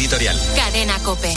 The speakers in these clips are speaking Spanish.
editorial. Cadena COPE.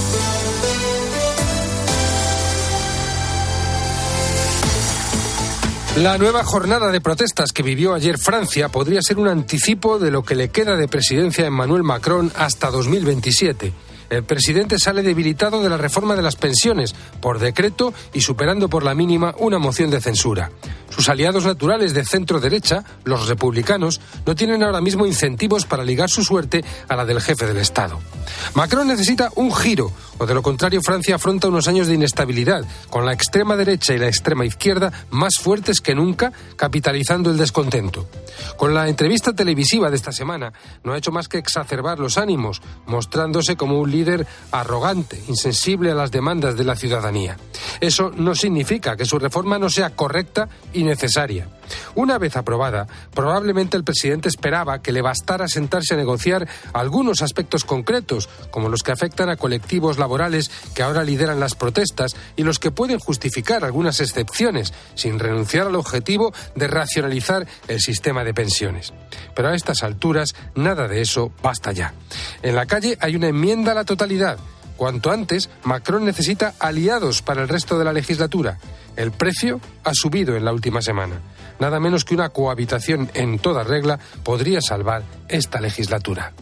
La nueva jornada de protestas que vivió ayer Francia podría ser un anticipo de lo que le queda de presidencia a Emmanuel Macron hasta 2027. El presidente sale debilitado de la reforma de las pensiones por decreto y superando por la mínima una moción de censura. Sus aliados naturales de centro-derecha, los republicanos, no tienen ahora mismo incentivos para ligar su suerte a la del jefe del Estado. Macron necesita un giro, o de lo contrario Francia afronta unos años de inestabilidad, con la extrema derecha y la extrema izquierda más fuertes que nunca, capitalizando el descontento. Con la entrevista televisiva de esta semana, no ha hecho más que exacerbar los ánimos, mostrándose como un líder arrogante, insensible a las demandas de la ciudadanía. Eso no significa que su reforma no sea correcta y necesaria. Una vez aprobada, probablemente el presidente esperaba que le bastara sentarse a negociar algunos aspectos concretos, como los que afectan a colectivos laborales que ahora lideran las protestas y los que pueden justificar algunas excepciones, sin renunciar al objetivo de racionalizar el sistema de pensiones. Pero a estas alturas, nada de eso basta ya. En la calle hay una enmienda a la totalidad. Cuanto antes, Macron necesita aliados para el resto de la legislatura. El precio ha subido en la última semana. Nada menos que una cohabitación en toda regla podría salvar esta legislatura.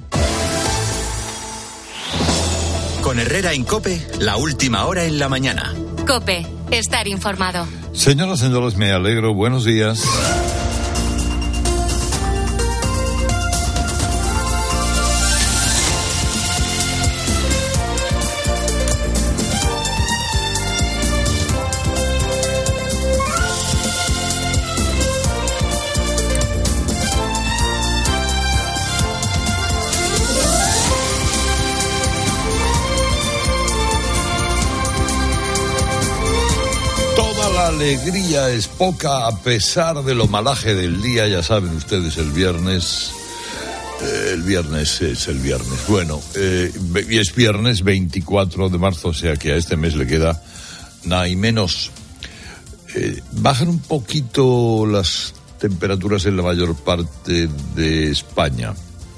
Con Herrera en COPE, la última hora en la mañana. COPE, estar informado. Señoras y señores, me alegro. Buenos días. La alegría es poca a pesar de lo malaje del día. Ya saben ustedes, el viernes es el viernes. Bueno, y es viernes 24 de marzo, o sea que a este mes le queda nada y menos. Bajan un poquito las temperaturas en la mayor parte de España.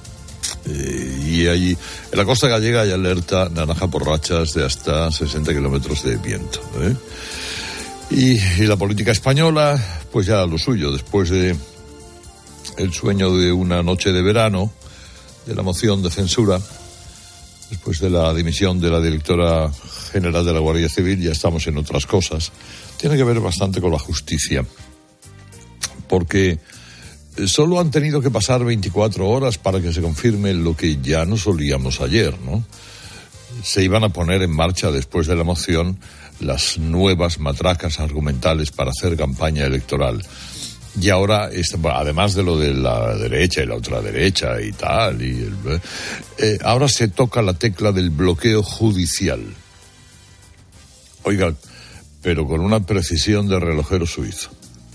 Y allí, en la costa gallega hay alerta naranja por rachas de hasta 60 kilómetros de viento. Y la política española, pues ya lo suyo, después de el sueño de una noche de verano, de la moción de censura, después de la dimisión de la directora general de la Guardia Civil, ya estamos en otras cosas. Tiene que ver bastante con la justicia, porque solo han tenido que pasar 24 horas para que se confirme lo que ya nos olíamos ayer, ¿no? Se iban a poner en marcha después de la moción las nuevas matracas argumentales para hacer campaña electoral. Y ahora, además de lo de la derecha y la ultraderecha y tal, ahora se toca la tecla del bloqueo judicial. Oiga, pero con una precisión de relojero suizo.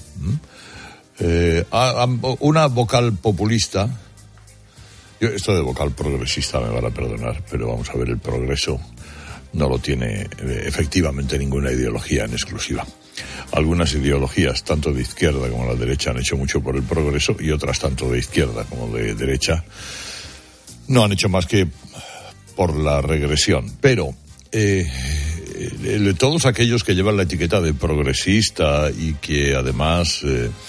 Una vocal populista, esto de vocal progresista me van a perdonar, pero vamos a ver, el progreso no lo tiene efectivamente ninguna ideología en exclusiva. Algunas ideologías, tanto de izquierda como de la derecha, han hecho mucho por el progreso, y otras, tanto de izquierda como de derecha, no han hecho más que por la regresión. Pero todos aquellos que llevan la etiqueta de progresista y que además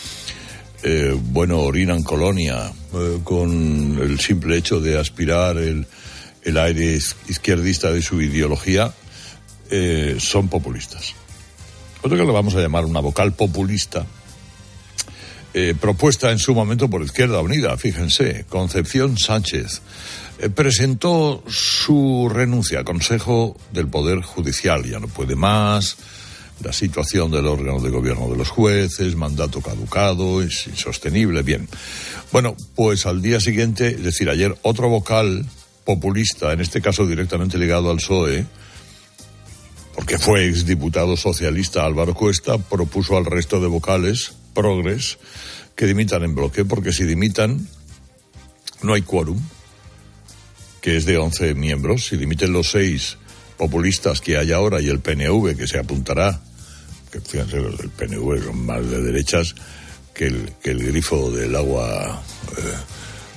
orinan colonia con el simple hecho de aspirar el aire izquierdista de su ideología, son populistas. Otro que le vamos a llamar una vocal populista, propuesta en su momento por Izquierda Unida, fíjense, Concepción Sánchez, presentó su renuncia al Consejo del Poder Judicial. Ya no puede más, la situación del órgano de gobierno de los jueces, mandato caducado, es insostenible. Bien, bueno, pues al día siguiente, es decir, ayer, otro vocal populista, en este caso directamente ligado al PSOE, porque fue exdiputado socialista Álvaro Cuesta, propuso al resto de vocales progres que dimitan en bloque, porque si dimitan no hay quórum, que es de 11 miembros. Si dimiten los 6 populistas que hay ahora y el PNV, que se apuntará, que fíjense, los del PNV son más de derechas que el grifo del agua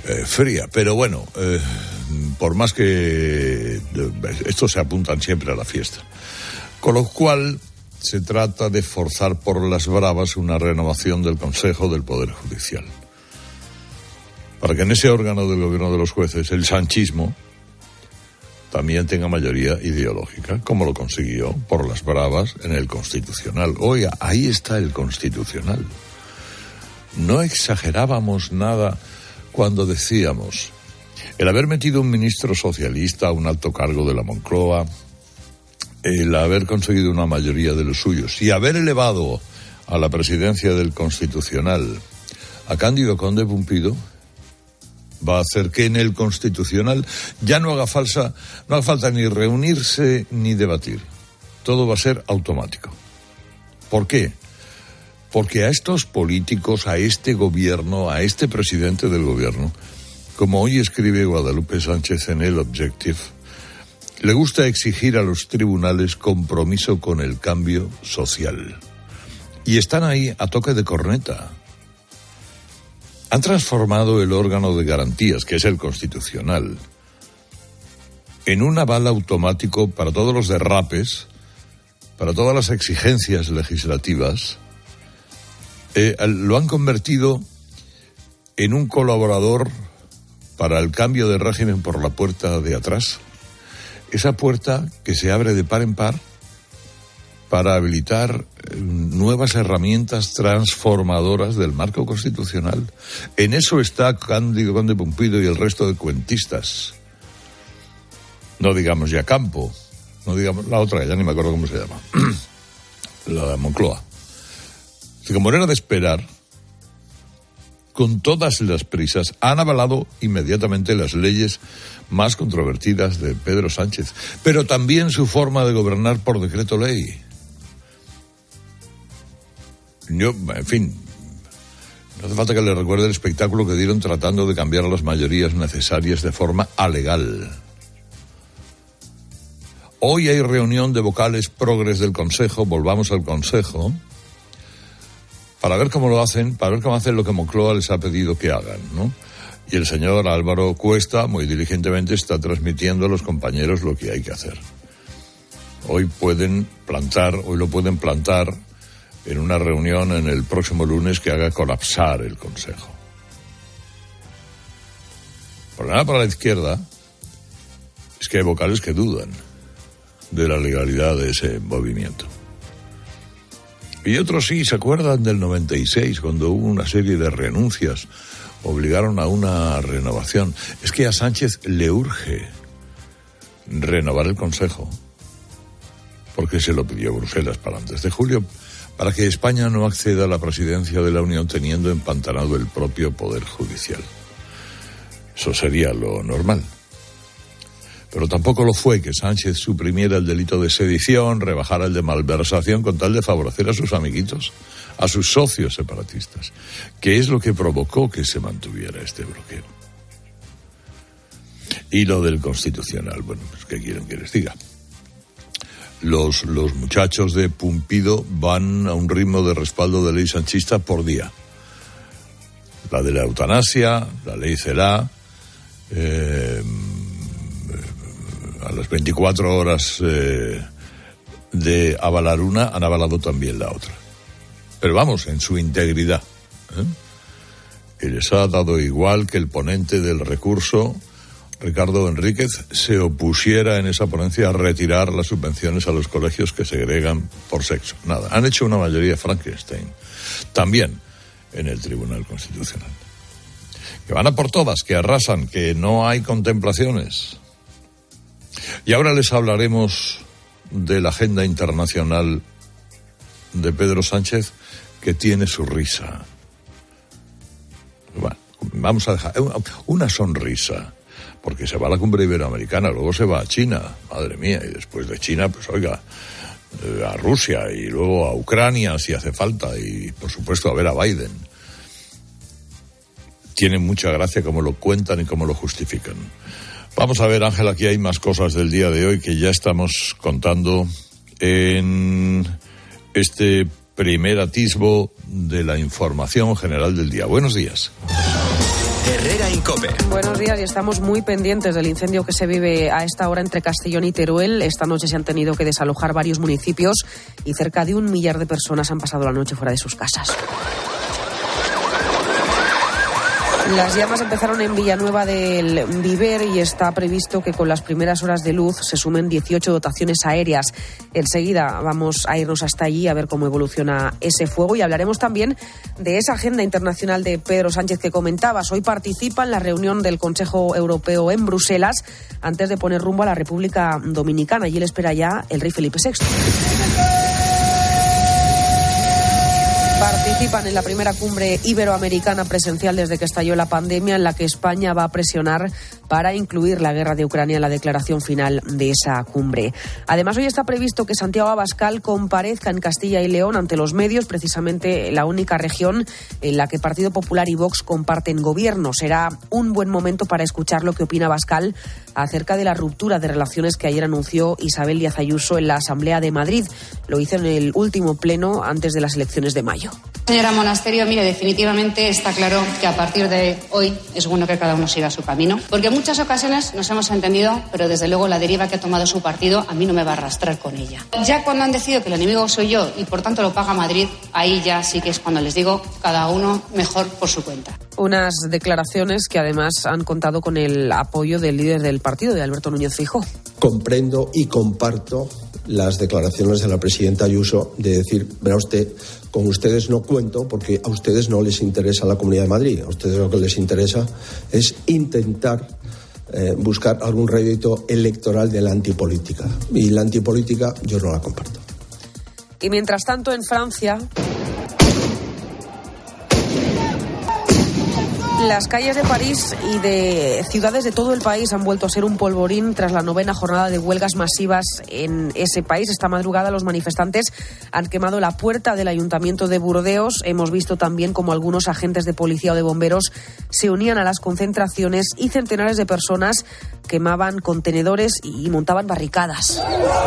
fría. Pero bueno, por más que estos se apuntan siempre a la fiesta. Con lo cual se trata de forzar por las bravas una renovación del Consejo del Poder Judicial. Para que en ese órgano del gobierno de los jueces, el sanchismo también tenga mayoría ideológica, como lo consiguió por las bravas en el Constitucional. Oiga, ahí está el Constitucional. No exagerábamos nada cuando decíamos el haber metido un ministro socialista a un alto cargo de la Moncloa, el haber conseguido una mayoría de los suyos y haber elevado a la presidencia del Constitucional a Cándido Conde Pumpido va a hacer que en el Constitucional ya no haga falta ni reunirse ni debatir. Todo va a ser automático. ¿Por qué? Porque a estos políticos, a este gobierno, a este presidente del gobierno, como hoy escribe Guadalupe Sánchez en El Objective, le gusta exigir a los tribunales compromiso con el cambio social. Y están ahí a toque de corneta. Han transformado el órgano de garantías, que es el Constitucional, en un aval automático para todos los derrapes, para todas las exigencias legislativas. Lo han convertido en un colaborador para el cambio de régimen por la puerta de atrás. Esa puerta que se abre de par en par para habilitar nuevas herramientas transformadoras del marco constitucional. En eso está Cándido Conde Pumpido y el resto de cuentistas. No digamos ya Campo, no digamos la otra, ya ni me acuerdo cómo se llama, la de Moncloa. Como era de esperar, con todas las prisas, han avalado inmediatamente las leyes más controvertidas de Pedro Sánchez, pero también su forma de gobernar por decreto ley. En fin, no hace falta que le recuerde el espectáculo que dieron tratando de cambiar las mayorías necesarias de forma alegal. Hoy hay reunión de vocales progres del Consejo, volvamos al Consejo, para ver cómo lo hacen, para ver cómo hacen lo que Moncloa les ha pedido que hagan, ¿no? Y el señor Álvaro Cuesta, muy diligentemente, está transmitiendo a los compañeros lo que hay que hacer. Hoy lo pueden plantar en una reunión en el próximo lunes que haga colapsar el Consejo. Por nada para la izquierda es que hay vocales que dudan de la legalidad de ese movimiento. Y otros sí se acuerdan del 96, cuando hubo una serie de renuncias, obligaron a una renovación. Es que a Sánchez le urge renovar el Consejo, porque se lo pidió Bruselas para antes de julio, para que España no acceda a la presidencia de la Unión teniendo empantanado el propio Poder Judicial. Eso sería lo normal. Pero tampoco lo fue que Sánchez suprimiera el delito de sedición, rebajara el de malversación con tal de favorecer a sus amiguitos, a sus socios separatistas, que es lo que provocó que se mantuviera este bloqueo. Y lo del Constitucional, bueno, pues ¿qué quieren que les diga? Los muchachos de Pumpido van a un ritmo de respaldo de ley sanchista por día. La de la eutanasia, la ley CELA, a las 24 horas de avalar una, han avalado también la otra. Pero vamos, en su integridad. Y les ha dado igual que el ponente del recurso, Ricardo Enríquez, se opusiera en esa ponencia a retirar las subvenciones a los colegios que segregan por sexo. Nada, han hecho una mayoría Frankenstein. También en el Tribunal Constitucional. Que van a por todas, que arrasan, que no hay contemplaciones. Y ahora les hablaremos de la agenda internacional de Pedro Sánchez, que tiene su risa. Bueno, vamos a dejar una sonrisa, porque se va a la cumbre iberoamericana, luego se va a China, madre mía, y después de China, pues oiga, a Rusia y luego a Ucrania si hace falta, y por supuesto a ver a Biden. Tiene mucha gracia cómo lo cuentan y cómo lo justifican. Vamos a ver, Ángel, aquí hay más cosas del día de hoy que ya estamos contando en este primer atisbo de la información general del día. Buenos días. Herrera Incope. Buenos días, y estamos muy pendientes del incendio que se vive a esta hora entre Castellón y Teruel. Esta noche se han tenido que desalojar varios municipios y cerca de 1 millar de personas han pasado la noche fuera de sus casas. Las llamas empezaron en Villanueva del Viver y está previsto que con las primeras horas de luz se sumen 18 dotaciones aéreas. Enseguida vamos a irnos hasta allí a ver cómo evoluciona ese fuego y hablaremos también de esa agenda internacional de Pedro Sánchez que comentabas. Hoy participa en la reunión del Consejo Europeo en Bruselas antes de poner rumbo a la República Dominicana. Allí le espera ya el rey Felipe VI. Participan en la primera cumbre iberoamericana presencial desde que estalló la pandemia, en la que España va a presionar para incluir la guerra de Ucrania en la declaración final de esa cumbre. Además, hoy está previsto que Santiago Abascal comparezca en Castilla y León ante los medios, precisamente la única región en la que Partido Popular y Vox comparten gobierno. Será un buen momento para escuchar lo que opina Abascal acerca de la ruptura de relaciones que ayer anunció Isabel Díaz Ayuso en la Asamblea de Madrid. Lo hizo en el último pleno antes de las elecciones de mayo. Señora Monasterio, mire, definitivamente está claro que a partir de hoy es bueno que cada uno siga su camino, porque en muchas ocasiones nos hemos entendido, pero desde luego la deriva que ha tomado su partido a mí no me va a arrastrar con ella. Ya cuando han decidido que el enemigo soy yo y por tanto lo paga Madrid, ahí ya sí que es cuando les digo cada uno mejor por su cuenta. Unas declaraciones que además han contado con el apoyo del líder del partido, de Alberto Núñez Feijóo. Comprendo y comparto las declaraciones de la presidenta Ayuso de decir, verá usted, con ustedes no cuento porque a ustedes no les interesa la Comunidad de Madrid. A ustedes lo que les interesa es intentar buscar algún rédito electoral de la antipolítica. Y la antipolítica yo no la comparto. Y mientras tanto, en Francia, las calles de París y de ciudades de todo el país han vuelto a ser un polvorín tras la 9ª jornada de huelgas masivas en ese país. Esta madrugada los manifestantes han quemado la puerta del Ayuntamiento de Burdeos. Hemos visto también cómo algunos agentes de policía o de bomberos se unían a las concentraciones y centenares de personas quemaban contenedores y montaban barricadas.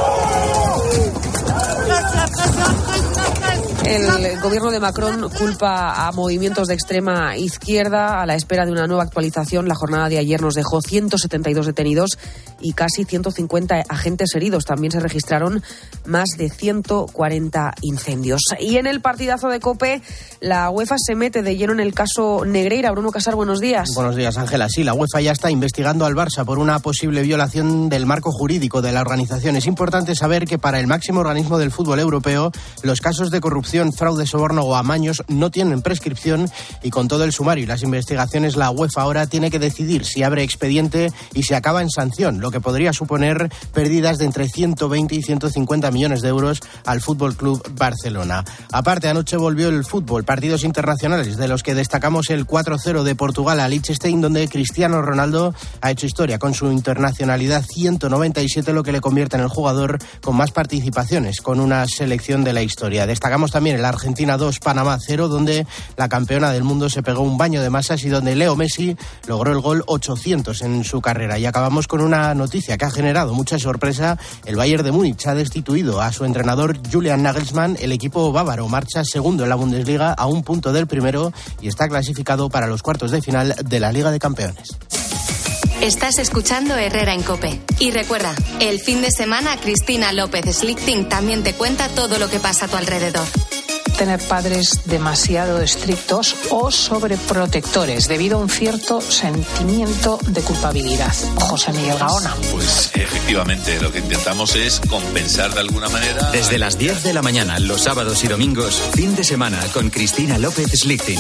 El gobierno de Macron culpa a movimientos de extrema izquierda. A la espera de una nueva actualización, la jornada de ayer nos dejó 172 detenidos y casi 150 agentes heridos. También se registraron más de 140 incendios. Y en el partidazo de COPE, la UEFA se mete de lleno en el caso Negreira. Bruno Casar, buenos días. Buenos días, Ángela. Sí, la UEFA ya está investigando al Barça por una posible violación del marco jurídico de la organización. Es importante saber que para el máximo organismo del fútbol europeo, los casos de corrupción, fraude, soborno o amaños no tienen prescripción, y con todo el sumario y las investigaciones, la UEFA ahora tiene que decidir si abre expediente y si acaba en sanción, lo que podría suponer pérdidas de entre 120 y 150 millones de euros al Fútbol Club Barcelona. Aparte, anoche volvió el fútbol, partidos internacionales, de los que destacamos el 4-0 de Portugal a Liechtenstein, donde Cristiano Ronaldo ha hecho historia con su internacionalidad 197, lo que le convierte en el jugador con más participaciones con una selección de la historia. Destacamos también el Argentina 2, Panamá 0, donde la campeona del mundo se pegó un baño de masas y donde Leo Messi logró el gol 800 en su carrera. Y acabamos con una noticia que ha generado mucha sorpresa. El Bayern de Múnich ha destituido a su entrenador Julian Nagelsmann. El equipo bávaro marcha segundo en la Bundesliga a un punto del primero y está clasificado para los cuartos de final de la Liga de Campeones. Estás escuchando Herrera en COPE. Y recuerda, el fin de semana Cristina López Slichting también te cuenta todo lo que pasa a tu alrededor. Tener padres demasiado estrictos o sobreprotectores debido a un cierto sentimiento de culpabilidad. José Miguel Gaona. Pues efectivamente, lo que intentamos es compensar de alguna manera. Desde las 10 de la mañana, los sábados y domingos, fin de semana con Cristina López Slichting.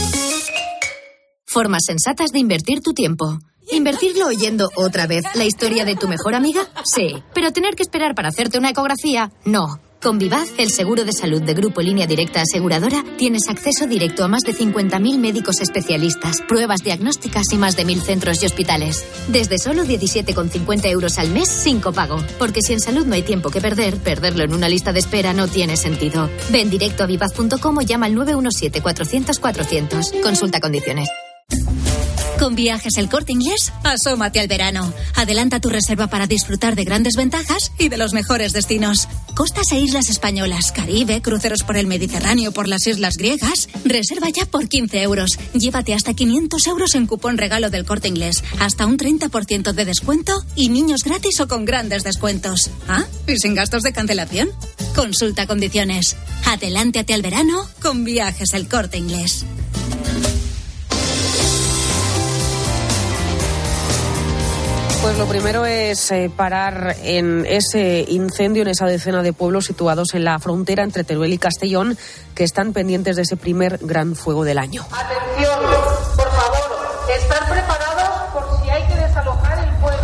Formas sensatas de invertir tu tiempo. ¿Invertirlo oyendo otra vez la historia de tu mejor amiga? Sí. Pero tener que esperar para hacerte una ecografía, no. Con Vivaz, el seguro de salud de Grupo Línea Directa Aseguradora, tienes acceso directo a más de 50.000 médicos especialistas, pruebas diagnósticas y más de 1.000 centros y hospitales. Desde solo 17,50 euros al mes, sin copago. Porque si en salud no hay tiempo que perder, perderlo en una lista de espera no tiene sentido. Ven directo a vivaz.com o llama al 917-400-400. Consulta condiciones. Con Viajes El Corte Inglés, asómate al verano. Adelanta tu reserva para disfrutar de grandes ventajas y de los mejores destinos. Costas e islas españolas, Caribe, cruceros por el Mediterráneo, por las islas griegas. Reserva ya por 15 euros. Llévate hasta 500 euros en cupón regalo del Corte Inglés. Hasta un 30% de descuento y niños gratis o con grandes descuentos. ¿Ah? ¿Y sin gastos de cancelación? Consulta condiciones. Adelántate al verano con Viajes El Corte Inglés. Pues lo primero es parar en ese incendio, en esa decena de pueblos situados en la frontera entre Teruel y Castellón, que están pendientes de ese primer gran fuego del año. Atención, por favor, estar preparados por si hay que desalojar el pueblo.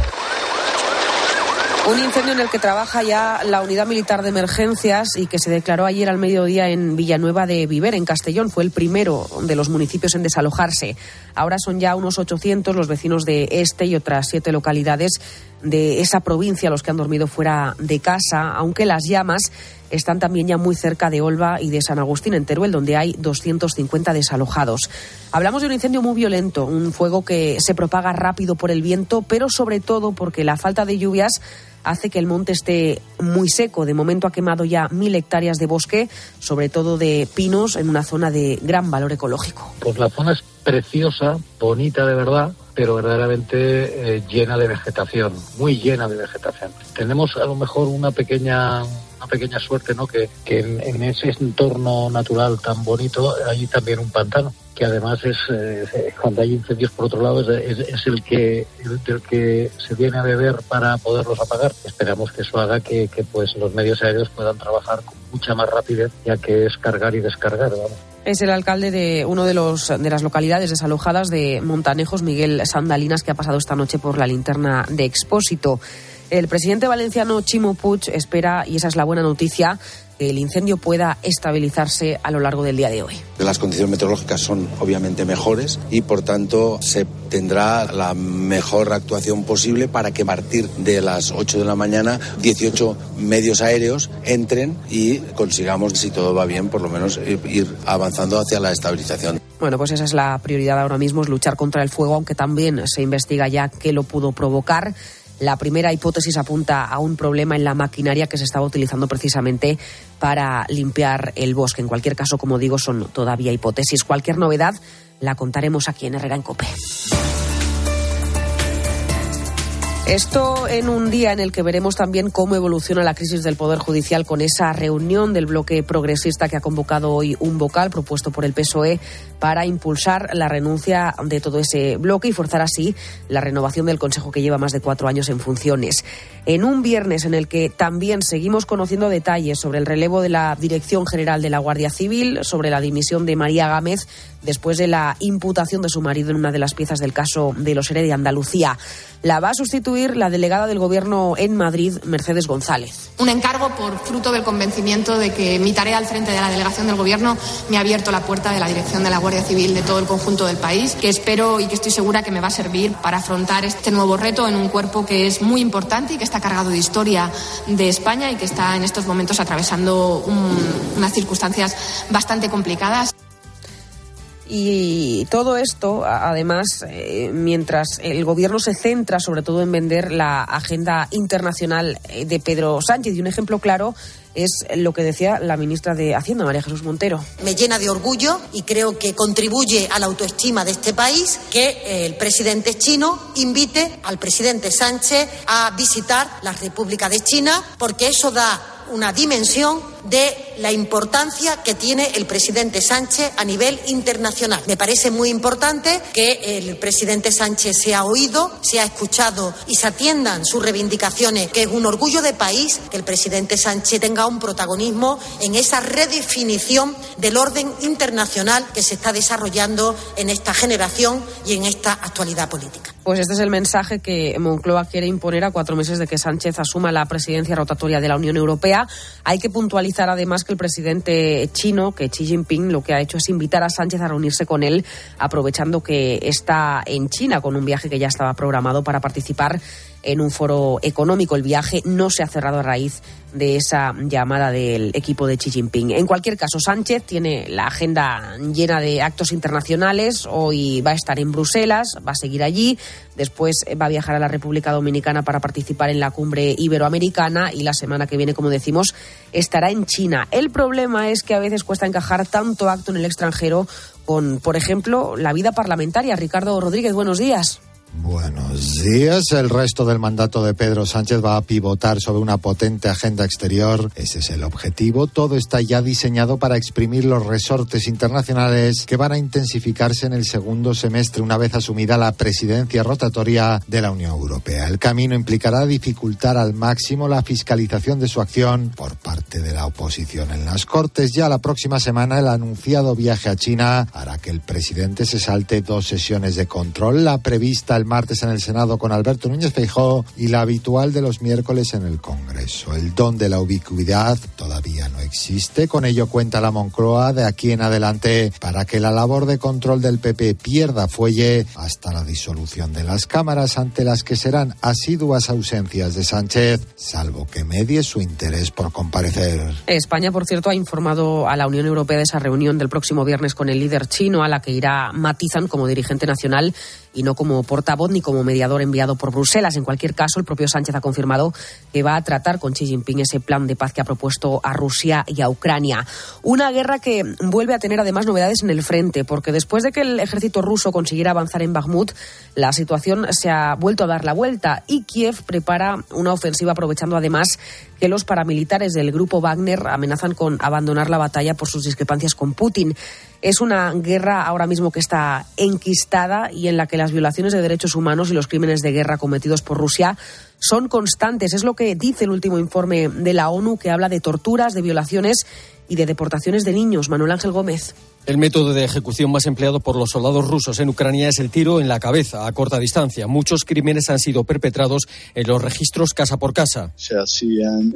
Un incendio en el que trabaja ya la Unidad Militar de Emergencias y que se declaró ayer al mediodía en Villanueva de Viver, en Castellón. Fue el primero de los municipios en desalojarse. Ahora son ya unos 800 los vecinos de este y otras 7 localidades de esa provincia los que han dormido fuera de casa, aunque las llamas están también ya muy cerca de Olva y de San Agustín, en Teruel, donde hay 250 desalojados. Hablamos de un incendio muy violento, un fuego que se propaga rápido por el viento, pero sobre todo porque la falta de lluvias hace que el monte esté muy seco. De momento ha quemado ya 1.000 hectáreas de bosque, sobre todo de pinos, en una zona de gran valor ecológico. Pues la zona es preciosa, bonita de verdad, pero verdaderamente llena de vegetación, muy llena de vegetación. Tenemos a lo mejor una pequeña suerte, ¿no? Que en ese entorno natural tan bonito hay también un pantano, que además es cuando hay incendios por otro lado es el del que se viene a beber para poderlos apagar. Esperamos que eso haga que pues los medios aéreos puedan trabajar con mucha más rapidez, ya que es cargar y descargar, vamos. Es el alcalde de uno de las localidades desalojadas de Montanejos, Miguel Sandalinas, que ha pasado esta noche por la linterna de Expósito. El presidente valenciano Ximo Puig espera, y esa es la buena noticia, que el incendio pueda estabilizarse a lo largo del día de hoy. Las condiciones meteorológicas son obviamente mejores y por tanto se tendrá la mejor actuación posible para que a partir de las 8 de la mañana 18 medios aéreos entren y consigamos, si todo va bien, por lo menos ir avanzando hacia la estabilización. Bueno, pues esa es la prioridad ahora mismo, es luchar contra el fuego, aunque también se investiga ya qué lo pudo provocar. La primera hipótesis apunta a un problema en la maquinaria que se estaba utilizando precisamente para limpiar el bosque. En cualquier caso, como digo, son todavía hipótesis. Cualquier novedad la contaremos aquí en Herrera en COPE. Esto en un día en el que veremos también cómo evoluciona la crisis del Poder Judicial con esa reunión del bloque progresista que ha convocado hoy un vocal propuesto por el PSOE para impulsar la renuncia de todo ese bloque y forzar así la renovación del Consejo que lleva más de 4 años en funciones. En un viernes en el que también seguimos conociendo detalles sobre el relevo de la Dirección General de la Guardia Civil, sobre la dimisión de María Gámez después de la imputación de su marido en una de las piezas del caso de los ERE de Andalucía. La va a sustituir la delegada del Gobierno en Madrid, Mercedes González. Un encargo por fruto del convencimiento de que mi tarea al frente de la delegación del Gobierno me ha abierto la puerta de la dirección de la Guardia Civil de todo el conjunto del país, que espero y que estoy segura que me va a servir para afrontar este nuevo reto en un cuerpo que es muy importante y que está cargado de historia de España y que está en estos momentos atravesando unas circunstancias bastante complicadas. Y todo esto, además, mientras el Gobierno se centra sobre todo en vender la agenda internacional de Pedro Sánchez. Y un ejemplo claro es lo que decía la ministra de Hacienda, María Jesús Montero. Me llena de orgullo y creo que contribuye a la autoestima de este país que el presidente chino invite al presidente Sánchez a visitar la República de China, porque eso da una dimensión de la importancia que tiene el presidente Sánchez a nivel internacional. Me parece muy importante que el presidente Sánchez sea oído, sea escuchado y se atiendan sus reivindicaciones, que es un orgullo de país que el presidente Sánchez tenga un protagonismo en esa redefinición del orden internacional que se está desarrollando en esta generación y en esta actualidad política. Pues este es el mensaje que Moncloa quiere imponer a 4 meses de que Sánchez asuma la presidencia rotatoria de la Unión Europea. Hay que puntualizar además que el presidente chino, que Xi Jinping, lo que ha hecho es invitar a Sánchez a reunirse con él, aprovechando que está en China con un viaje que ya estaba programado para participar en un foro económico. El viaje no se ha cerrado a raíz de esa llamada del equipo de Xi Jinping. En cualquier caso, Sánchez tiene la agenda llena de actos internacionales. Hoy va a estar en Bruselas, va a seguir allí. Después va a viajar a la República Dominicana para participar en la cumbre iberoamericana y la semana que viene, como decimos, estará en China. El problema es que a veces cuesta encajar tanto acto en el extranjero con, por ejemplo, la vida parlamentaria. Ricardo Rodríguez, buenos días. Buenos días. El resto del mandato de Pedro Sánchez va a pivotar sobre una potente agenda exterior. Ese es el objetivo. Todo está ya diseñado para exprimir los resortes internacionales que van a intensificarse en el segundo semestre una vez asumida la presidencia rotatoria de la Unión Europea. El camino implicará dificultar al máximo la fiscalización de su acción por parte de la oposición en las Cortes. Ya la próxima semana el anunciado viaje a China hará que el presidente se salte 2 sesiones de control, la prevista el martes en el Senado con Alberto Núñez Feijóo y la habitual de los miércoles en el Congreso. El don de la ubicuidad todavía no existe. Con ello cuenta la Moncloa de aquí en adelante para que la labor de control del PP pierda fuelle hasta la disolución de las cámaras, ante las que serán asiduas ausencias de Sánchez, salvo que medie su interés por comparecer. España, por cierto, ha informado a la Unión Europea de esa reunión del próximo viernes con el líder chino, a la que irá Matizan como dirigente nacional y no como portavoz ni como mediador enviado por Bruselas. En cualquier caso, el propio Sánchez ha confirmado que va a tratar con Xi Jinping ese plan de paz que ha propuesto a Rusia y a Ucrania. Una guerra que vuelve a tener además novedades en el frente, porque después de que el ejército ruso consiguiera avanzar en Bakhmut, la situación se ha vuelto a dar la vuelta y Kiev prepara una ofensiva, aprovechando además que los paramilitares del grupo Wagner amenazan con abandonar la batalla por sus discrepancias con Putin. Es una guerra ahora mismo que está enquistada y en la que las violaciones de derechos humanos y los crímenes de guerra cometidos por Rusia son constantes. Es lo que dice el último informe de la ONU, que habla de torturas, de violaciones y de deportaciones de niños. Manuel Ángel Gómez. El método de ejecución más empleado por los soldados rusos en Ucrania es el tiro en la cabeza a corta distancia. Muchos crímenes han sido perpetrados en los registros casa por casa. Se hacían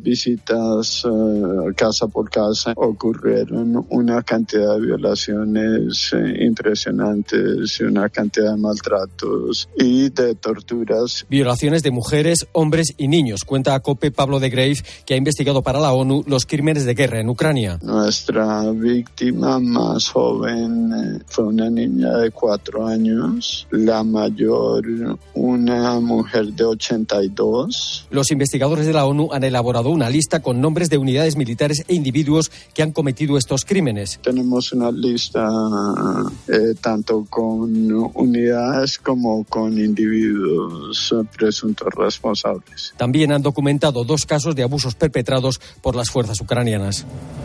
visitas casa por casa. Ocurrieron una cantidad de violaciones impresionantes, una cantidad de maltratos y de torturas. Violaciones de mujeres, hombres y niños. Cuenta a COPE Pablo de Grave, que ha investigado para la ONU los crímenes de guerra en Ucrania. Nuestra víctima más joven fue una niña de 4 años, la mayor una mujer de 82. Los investigadores de la ONU han elaborado una lista con nombres de unidades militares e individuos que han cometido estos crímenes. Tenemos una lista tanto con unidades como con individuos presuntos responsables. También han documentado 2 casos de abusos perpetrados por las fuerzas ucranianas.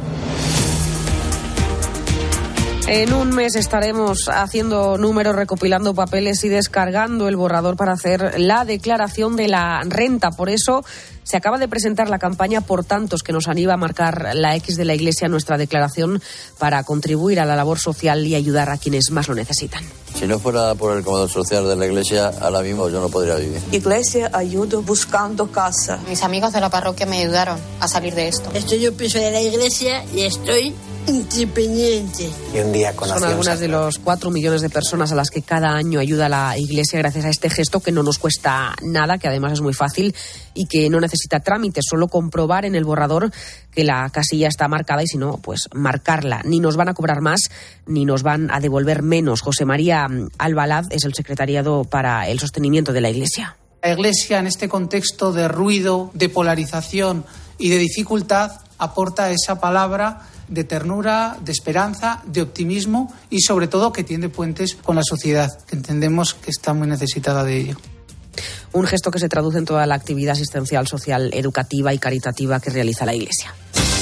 En un mes estaremos haciendo números, recopilando papeles y descargando el borrador para hacer la declaración de la renta. Por eso se acaba de presentar la campaña Por Tantos, que nos anima a marcar la X de la Iglesia, nuestra declaración, para contribuir a la labor social y ayudar a quienes más lo necesitan. Si no fuera por el comedor social de la Iglesia, ahora mismo yo no podría vivir. Iglesia ayuda buscando casa. Mis amigos de la parroquia me ayudaron a salir de esto. Estoy un piso de la Iglesia y estoy independiente. Y un día son algunas de los 4 millones de personas a las que cada año ayuda la Iglesia gracias a este gesto, que no nos cuesta nada, que además es muy fácil y que no necesita trámites, solo comprobar en el borrador que la casilla está marcada y si no, pues marcarla. Ni nos van a cobrar más ni nos van a devolver menos. José María Albalaz es el secretariado para el sostenimiento de la Iglesia. La Iglesia, en este contexto de ruido, de polarización y de dificultad, aporta esa palabra de ternura, de esperanza, de optimismo y sobre todo que tiende puentes con la sociedad, que entendemos que está muy necesitada de ello. Un gesto que se traduce en toda la actividad asistencial, social, educativa y caritativa que realiza la Iglesia.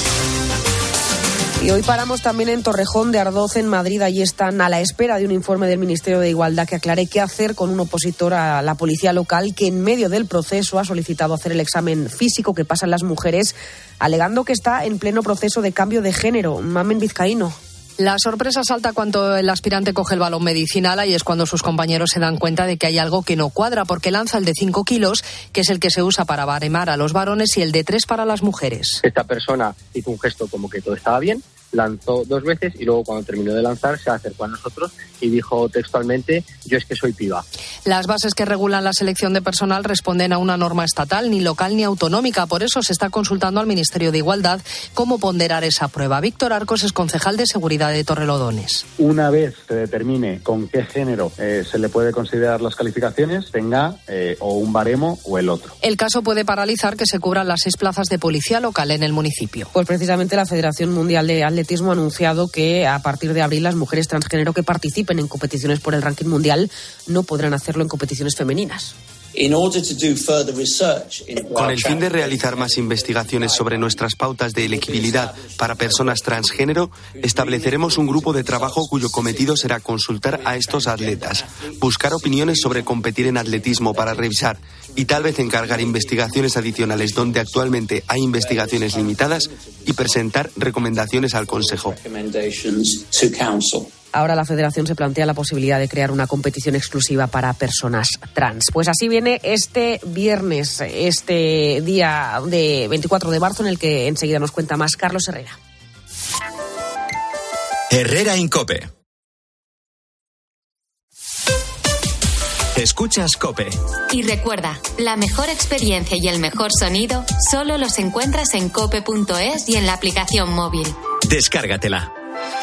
Y hoy paramos también en Torrejón de Ardoz, en Madrid. Allí están a la espera de un informe del Ministerio de Igualdad que aclare qué hacer con un opositor a la policía local que en medio del proceso ha solicitado hacer el examen físico que pasan las mujeres, alegando que está en pleno proceso de cambio de género. Mamen Vizcaíno. La sorpresa salta cuando el aspirante coge el balón medicinal, y es cuando sus compañeros se dan cuenta de que hay algo que no cuadra, porque lanza el de 5 kilos, que es el que se usa para baremar a los varones, y el de 3 para las mujeres. Esta persona hizo un gesto como que todo estaba bien, lanzó 2 veces y luego cuando terminó de lanzar se acercó a nosotros y dijo textualmente: yo es que soy piba. Las bases que regulan la selección de personal responden a una norma estatal, ni local ni autonómica. Por eso se está consultando al Ministerio de Igualdad cómo ponderar esa prueba. Víctor Arcos es concejal de Seguridad de Torrelodones. Una vez se determine con qué género se le puede considerar las calificaciones, tenga o un baremo o el otro. El caso puede paralizar que se cubran las 6 plazas de policía local en el municipio. Pues precisamente la Federación Mundial de Atletismo ha anunciado que a partir de abril las mujeres transgénero que participen en competiciones por el ranking mundial no podrán hacerlo en competiciones femeninas. Con el fin de realizar más investigaciones sobre nuestras pautas de elegibilidad para personas transgénero, estableceremos un grupo de trabajo cuyo cometido será consultar a estos atletas, buscar opiniones sobre competir en atletismo para revisar y tal vez encargar investigaciones adicionales donde actualmente hay investigaciones limitadas y presentar recomendaciones al Consejo. Ahora la Federación se plantea la posibilidad de crear una competición exclusiva para personas trans. Pues así viene este viernes, este día de 24 de marzo, en el que enseguida nos cuenta más Carlos Herrera. Herrera en COPE. Escuchas COPE. Y recuerda, la mejor experiencia y el mejor sonido solo los encuentras en cope.es y en la aplicación móvil. Descárgatela.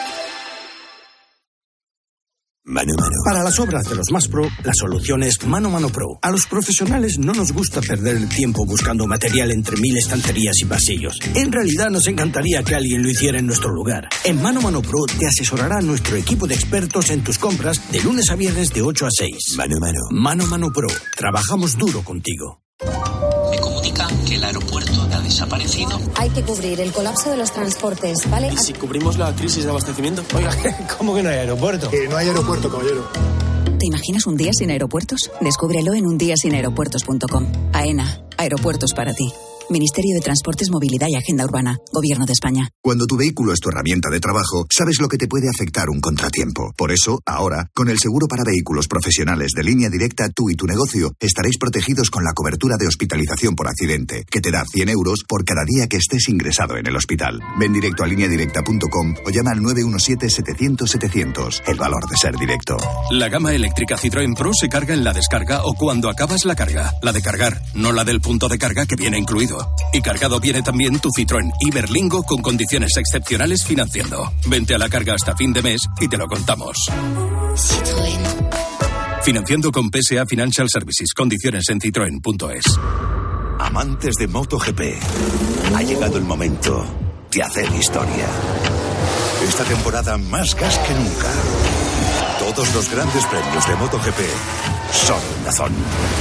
Mano a Mano. Para las obras de los más pro, la solución es Mano a Mano Pro. A los profesionales no nos gusta perder el tiempo buscando material entre 1000 estanterías y pasillos. En realidad nos encantaría que alguien lo hiciera en nuestro lugar. En Mano a Mano Pro te asesorará nuestro equipo de expertos en tus compras de lunes a viernes de 8 a 6. Mano a Mano. Mano a Mano Pro. Trabajamos duro contigo. Me comunican que el aeropuerto ha desaparecido. Hay que cubrir el colapso de los transportes, ¿vale? ¿Y si cubrimos la crisis de abastecimiento? Oiga, ¿cómo que no hay aeropuerto? Que no hay aeropuerto, caballero. ¿Te imaginas un día sin aeropuertos? Descúbrelo en undiasinaeropuertos.com. AENA, aeropuertos para ti. Ministerio de Transportes, Movilidad y Agenda Urbana. Gobierno de España. Cuando tu vehículo es tu herramienta de trabajo, sabes lo que te puede afectar un contratiempo. Por eso, ahora, con el seguro para vehículos profesionales de Línea Directa, tú y tu negocio estaréis protegidos con la cobertura de hospitalización por accidente, que te da 100 euros por cada día que estés ingresado en el hospital. Ven directo a lineadirecta.com o llama al 917-700-700. El valor de ser directo. La gama eléctrica Citroën Pro se carga en la descarga o cuando acabas la carga. La de cargar, no la del punto de carga que viene incluido. Y cargado viene también tu Citroën Iberlingo con condiciones excepcionales financiando. Vente a la carga hasta fin de mes y te lo contamos. Citroën. Financiando con PSA Financial Services. Condiciones en citroen.es. Amantes de MotoGP, ha llegado el momento de hacer historia. Esta temporada más gas que nunca. Todos los grandes premios de MotoGP son DAZN.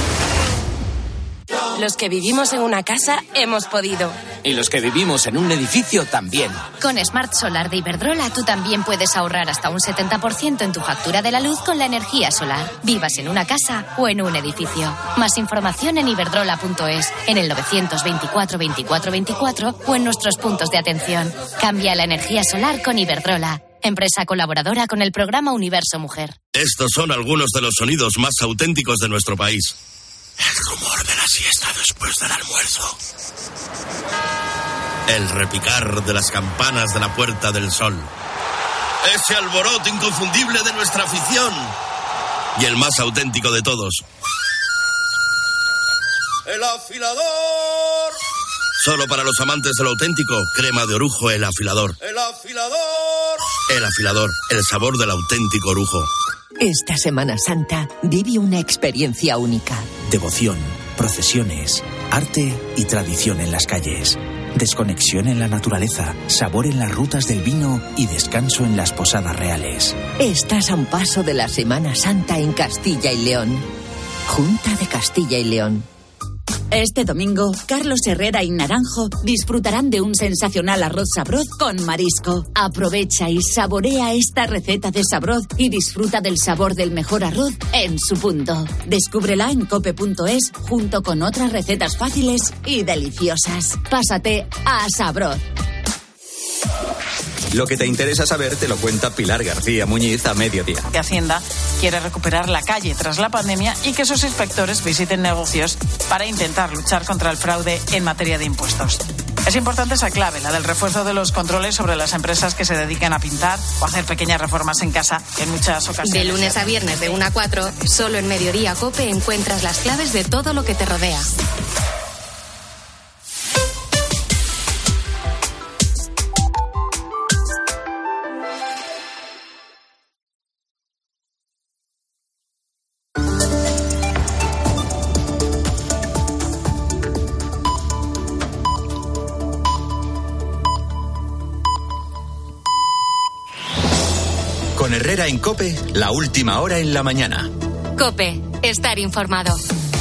Los que vivimos en una casa hemos podido. Y los que vivimos en un edificio también. Con Smart Solar de Iberdrola tú también puedes ahorrar hasta un 70% en tu factura de la luz con la energía solar. Vivas en una casa o en un edificio. Más información en iberdrola.es, en el 924 24 24 o en nuestros puntos de atención. Cambia la energía solar con Iberdrola. Empresa colaboradora con el programa Universo Mujer. Estos son algunos de los sonidos más auténticos de nuestro país. El rumor de la siesta después del almuerzo. El repicar de las campanas de la Puerta del Sol. Ese alboroto inconfundible de nuestra afición. Y el más auténtico de todos. ¡El afilador! Solo para los amantes de lo auténtico, crema de orujo El Afilador. ¡El afilador! El Afilador, el sabor del auténtico orujo. Esta Semana Santa vive una experiencia única. Devoción, procesiones, arte y tradición en las calles. Desconexión en la naturaleza, sabor en las rutas del vino y descanso en las posadas reales. Estás a un paso de la Semana Santa en Castilla y León. Junta de Castilla y León. Este domingo, Carlos Herrera y Naranjo disfrutarán de un sensacional arroz Sabroz con marisco. Aprovecha y saborea esta receta de Sabroz y disfruta del sabor del mejor arroz en su punto. Descúbrela en cope.es junto con otras recetas fáciles y deliciosas. Pásate a Sabroz. Lo que te interesa saber te lo cuenta Pilar García Muñiz a mediodía. Que Hacienda quiere recuperar la calle tras la pandemia y que sus inspectores visiten negocios para intentar luchar contra el fraude en materia de impuestos. Es importante esa clave, la del refuerzo de los controles sobre las empresas que se dedican a pintar o hacer pequeñas reformas en casa, que en muchas ocasiones. De lunes a viernes de 1 a 4, solo en Mediodía COPE encuentras las claves de todo lo que te rodea. Con Herrera en COPE, la última hora en la mañana. COPE, estar informado.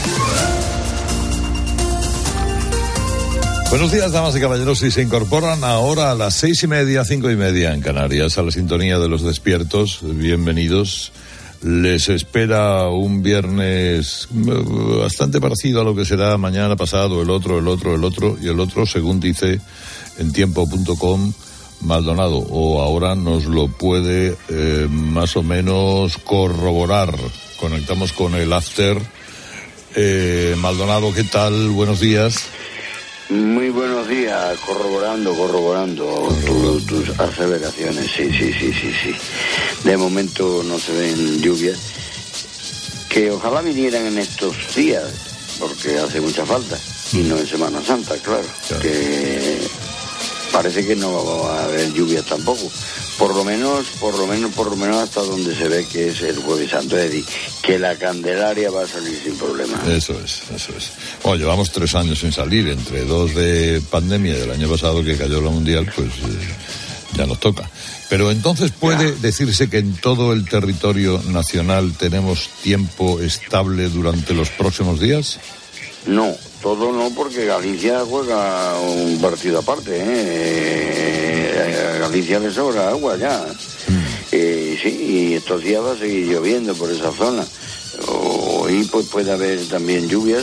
Buenos días, damas y caballeros. Si se incorporan ahora a las 6:30, 5:30 en Canarias, a la sintonía de los despiertos, bienvenidos. Les espera un viernes bastante parecido a lo que será mañana, pasado, el otro, según dice en tiempo.com Maldonado, o ahora nos lo puede más o menos corroborar. Conectamos con el after. Maldonado, ¿qué tal? Buenos días. Muy buenos días, corroborando tus aseveraciones, sí. De momento no se ven lluvias, que ojalá vinieran en estos días, porque hace mucha falta, y no en Semana Santa, claro. Que parece que no va a haber lluvias tampoco, por lo menos hasta donde se ve que es el Jueves Santo, es decir, que la Candelaria va a salir sin problema. Eso es. Bueno, llevamos 3 años sin salir, entre 2 de pandemia y el año pasado que cayó la mundial, pues ya nos toca. Pero entonces, ¿puede decirse que en todo el territorio nacional tenemos tiempo estable durante los próximos días? No, todo no, porque Galicia juega un partido aparte, A Galicia le sobra agua ya. Sí, y estos días va a seguir lloviendo por esa zona. Hoy pues puede haber también lluvias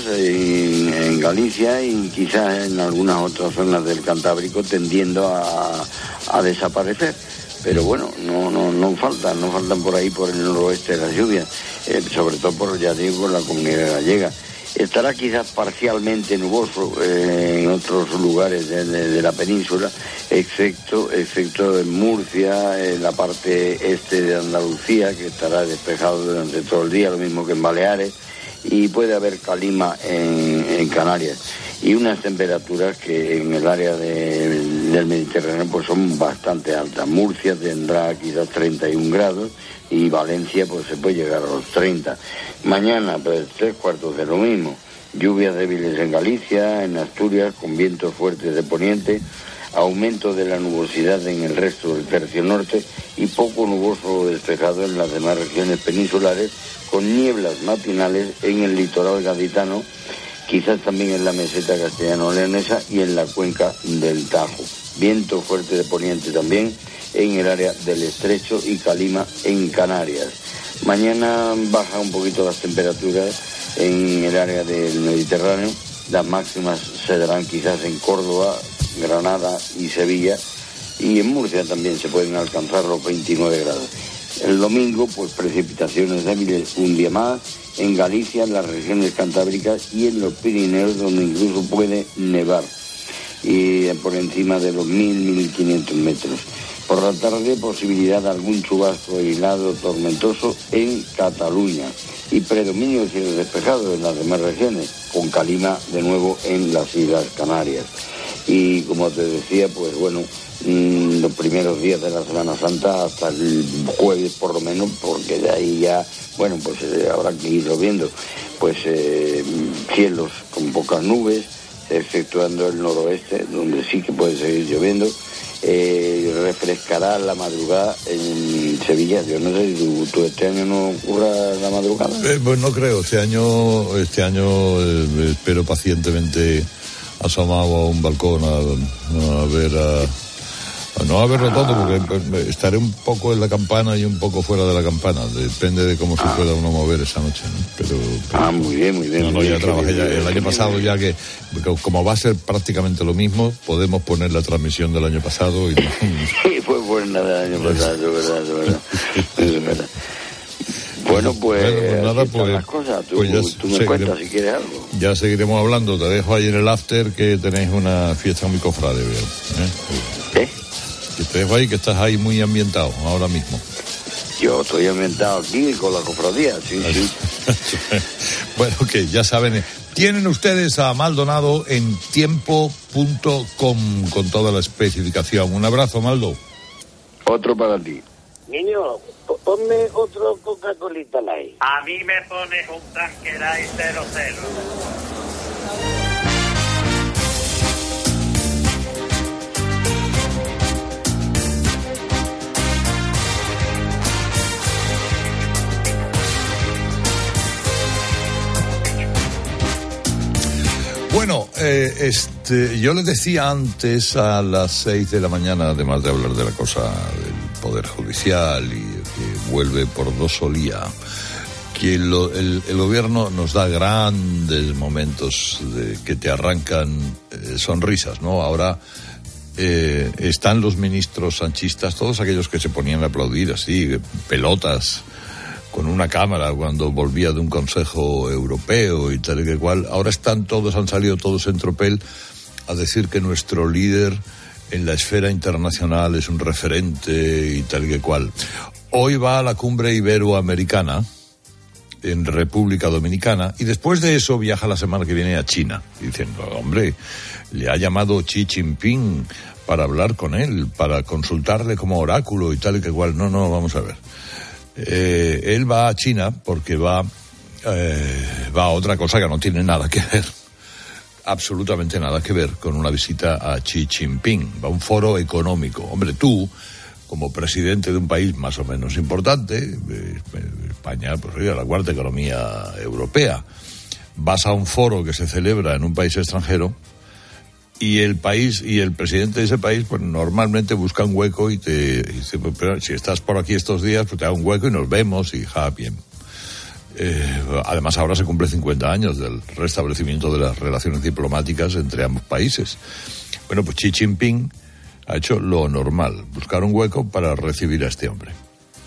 en Galicia y quizás en algunas otras zonas del Cantábrico tendiendo a desaparecer. Pero bueno, no faltan por ahí, por el noroeste las lluvias, sobre todo por la Comunidad Gallega. Estará quizás parcialmente nuboso en otros lugares de la península, excepto en Murcia, en la parte este de Andalucía, que estará despejado durante todo el día, lo mismo que en Baleares, y puede haber calima en Canarias. Y unas temperaturas que en el área del Mediterráneo pues son bastante altas. Murcia tendrá quizás 31 grados y Valencia pues se puede llegar a los 30. Mañana pues 3/4 de lo mismo. Lluvias débiles en Galicia, en Asturias, con vientos fuertes de poniente, aumento de la nubosidad en el resto del tercio norte y poco nuboso o despejado en las demás regiones peninsulares, con nieblas matinales en el litoral gaditano, quizás también en la meseta castellano-leonesa y en la cuenca del Tajo. Viento fuerte de poniente también en el área del Estrecho y calima en Canarias. Mañana baja un poquito las temperaturas en el área del Mediterráneo. Las máximas se darán quizás en Córdoba, Granada y Sevilla, y en Murcia también se pueden alcanzar los 29 grados. El domingo, pues precipitaciones débiles un día más en Galicia, en las regiones cantábricas y en los Pirineos, donde incluso puede nevar, y por encima de los 1.500 metros. Por la tarde, posibilidad de algún chubasco aislado tormentoso en Cataluña y predominio de cielo despejado en las demás regiones, con calima de nuevo en las Islas Canarias. Y como te decía, pues bueno, los primeros días de la Semana Santa hasta el jueves por lo menos, porque de ahí ya, bueno, pues habrá que irlo viendo, pues cielos con pocas nubes, exceptuando el noroeste, donde sí que puede seguir lloviendo. Refrescará la madrugada en Sevilla. Yo no sé si tú este año no ocurra la madrugada. Pues no creo, este año espero pacientemente asomado a un balcón no a verlo todo, porque estaré un poco en la campana y un poco fuera de la campana, depende de cómo se pueda uno mover esa noche, ¿no? Pero muy bien. No, ya trabajé ya el año pasado, ya que como va a ser prácticamente lo mismo, podemos poner la transmisión del año pasado y sí, fue buena del año pasado, verdad. Bueno, pues nada, pues las cosas. Tú me cuentas si quieres algo. Ya seguiremos hablando. Te dejo ahí en el after, que tenéis una fiesta muy cofrade, veo. ¿Qué? Que te dejo ahí, que estás ahí muy ambientado ahora mismo. Yo estoy ambientado aquí con la cofradía, sí. Bueno, que ya saben, tienen ustedes a Maldonado en tiempo.com con toda la especificación. Un abrazo, Maldo. Otro para ti. Niño, ponme otro Coca-Colita Light. A mí me pones un Tanqueray 00. Bueno, yo les decía antes a las 6 de la mañana, además de hablar de la cosa del Poder Judicial y que vuelve por dosolía, que el gobierno nos da grandes momentos que te arrancan sonrisas, ¿no? Ahora están los ministros sanchistas, todos aquellos que se ponían a aplaudir así, pelotas, con una cámara cuando volvía de un Consejo Europeo y tal y que cual. Ahora han salido todos en tropel a decir que nuestro líder en la esfera internacional es un referente y tal y que cual. Hoy va a la cumbre iberoamericana en República Dominicana y después de eso viaja la semana que viene a China, diciendo, hombre, le ha llamado Xi Jinping para hablar con él, para consultarle como oráculo y tal y que cual. No, vamos a ver. Él va a China porque va a otra cosa que no tiene nada que ver, absolutamente nada que ver con una visita a Xi Jinping. Va a un foro económico. Hombre, tú, como presidente de un país más o menos importante, España, pues oye, la cuarta economía europea, vas a un foro que se celebra en un país extranjero y el presidente de ese país pues normalmente busca un hueco y te dice, pero si estás por aquí estos días, pues te da un hueco y nos vemos y bien. Además ahora se cumple 50 años del restablecimiento de las relaciones diplomáticas entre ambos países. Bueno, pues Xi Jinping ha hecho lo normal, buscar un hueco para recibir a este hombre.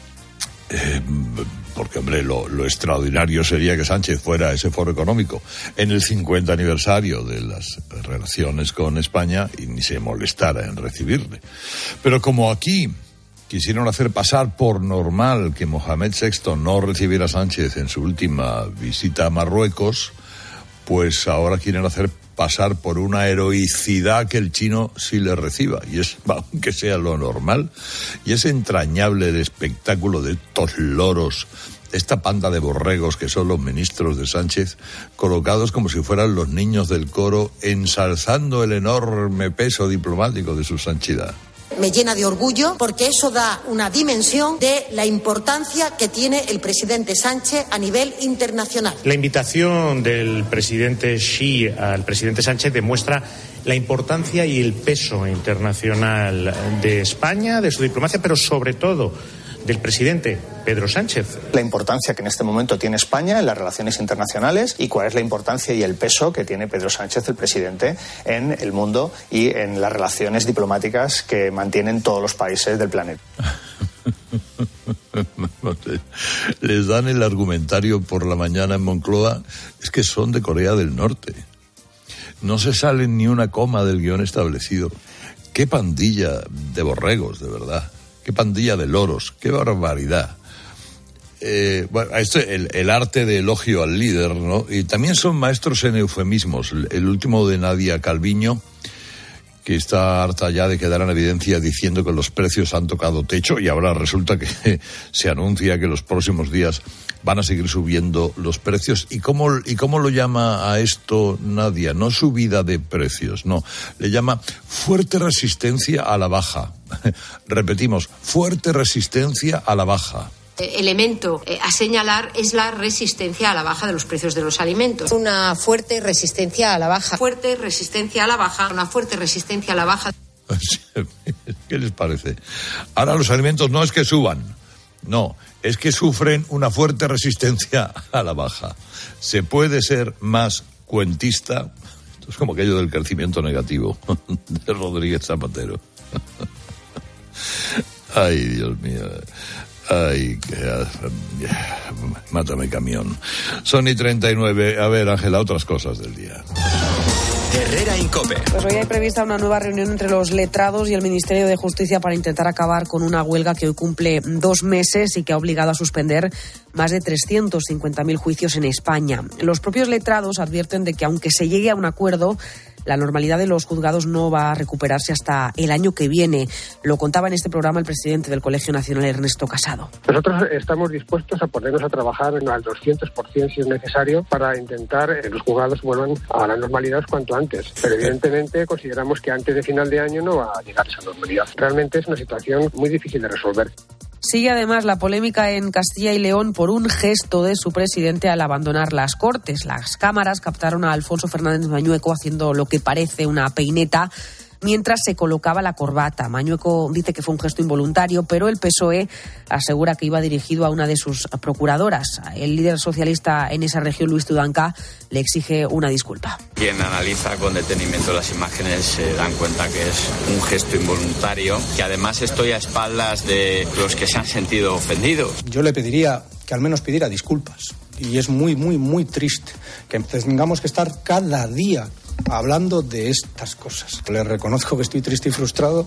Porque, hombre, lo extraordinario sería que Sánchez fuera a ese foro económico en el 50 aniversario de las relaciones con España y ni se molestara en recibirle. Pero como aquí quisieron hacer pasar por normal que Mohamed VI no recibiera a Sánchez en su última visita a Marruecos, pues ahora quieren hacer pasar por una heroicidad que el chino sí le reciba, y es, aunque sea lo normal, y es entrañable el espectáculo de estos loros, esta panda de borregos que son los ministros de Sánchez, colocados como si fueran los niños del coro, ensalzando el enorme peso diplomático de su santidad. Me llena de orgullo porque eso da una dimensión de la importancia que tiene el presidente Sánchez a nivel internacional. La invitación del presidente Xi al presidente Sánchez demuestra la importancia y el peso internacional de España, de su diplomacia, pero sobre todo del presidente Pedro Sánchez. La importancia que en este momento tiene España en las relaciones internacionales y cuál es la importancia y el peso que tiene Pedro Sánchez, el presidente, en el mundo y en las relaciones diplomáticas que mantienen todos los países del planeta. Les dan el argumentario por la mañana en Moncloa, es que son de Corea del Norte. No se salen ni una coma del guión establecido. Qué pandilla de borregos, de verdad. Qué pandilla de loros, qué barbaridad. Bueno, esto el arte de elogio al líder, ¿no? Y también son maestros en eufemismos. El último de Nadia Calviño, que está harta ya de quedar en evidencia diciendo que los precios han tocado techo, y ahora resulta que se anuncia que los próximos días van a seguir subiendo los precios. ¿Y cómo lo llama a esto Nadia? No subida de precios, no. Le llama fuerte resistencia a la baja. Repetimos, fuerte resistencia a la baja. Elemento a señalar es la resistencia a la baja de los precios de los alimentos. Una fuerte resistencia a la baja. Fuerte resistencia a la baja, una fuerte resistencia a la baja. ¿Qué les parece? Ahora los alimentos no es que suban, no, es que sufren una fuerte resistencia a la baja. ¿Se puede ser más cuentista? Esto es como aquello del crecimiento negativo de Rodríguez Zapatero. Ay, Dios mío. Ay, mátame camión. Son y 39. A ver, Ángela, otras cosas del día. Herrera Incope. Pues hoy hay prevista una nueva reunión entre los letrados y el Ministerio de Justicia para intentar acabar con una huelga que hoy cumple 2 meses y que ha obligado a suspender más de 350.000 juicios en España. Los propios letrados advierten de que aunque se llegue a un acuerdo, la normalidad de los juzgados no va a recuperarse hasta el año que viene. Lo contaba en este programa el presidente del Colegio Nacional, Ernesto Casado. Nosotros estamos dispuestos a ponernos a trabajar al 200% si es necesario para intentar que los juzgados vuelvan a la normalidad cuanto antes. Pero evidentemente consideramos que antes de final de año no va a llegar esa normalidad. Realmente es una situación muy difícil de resolver. Sigue además la polémica en Castilla y León por un gesto de su presidente al abandonar las Cortes. Las cámaras captaron a Alfonso Fernández Mañueco haciendo lo que parece una peineta mientras se colocaba la corbata. Mañueco dice que fue un gesto involuntario, pero el PSOE asegura que iba dirigido a una de sus procuradoras. El líder socialista en esa región, Luis Tudanca, le exige una disculpa. Quien analiza con detenimiento las imágenes se dan cuenta que es un gesto involuntario, que además estoy a espaldas de los que se han sentido ofendidos. Yo le pediría que al menos pidiera disculpas. Y es muy, muy, muy triste que tengamos que estar cada día hablando de estas cosas. Le reconozco que estoy triste y frustrado.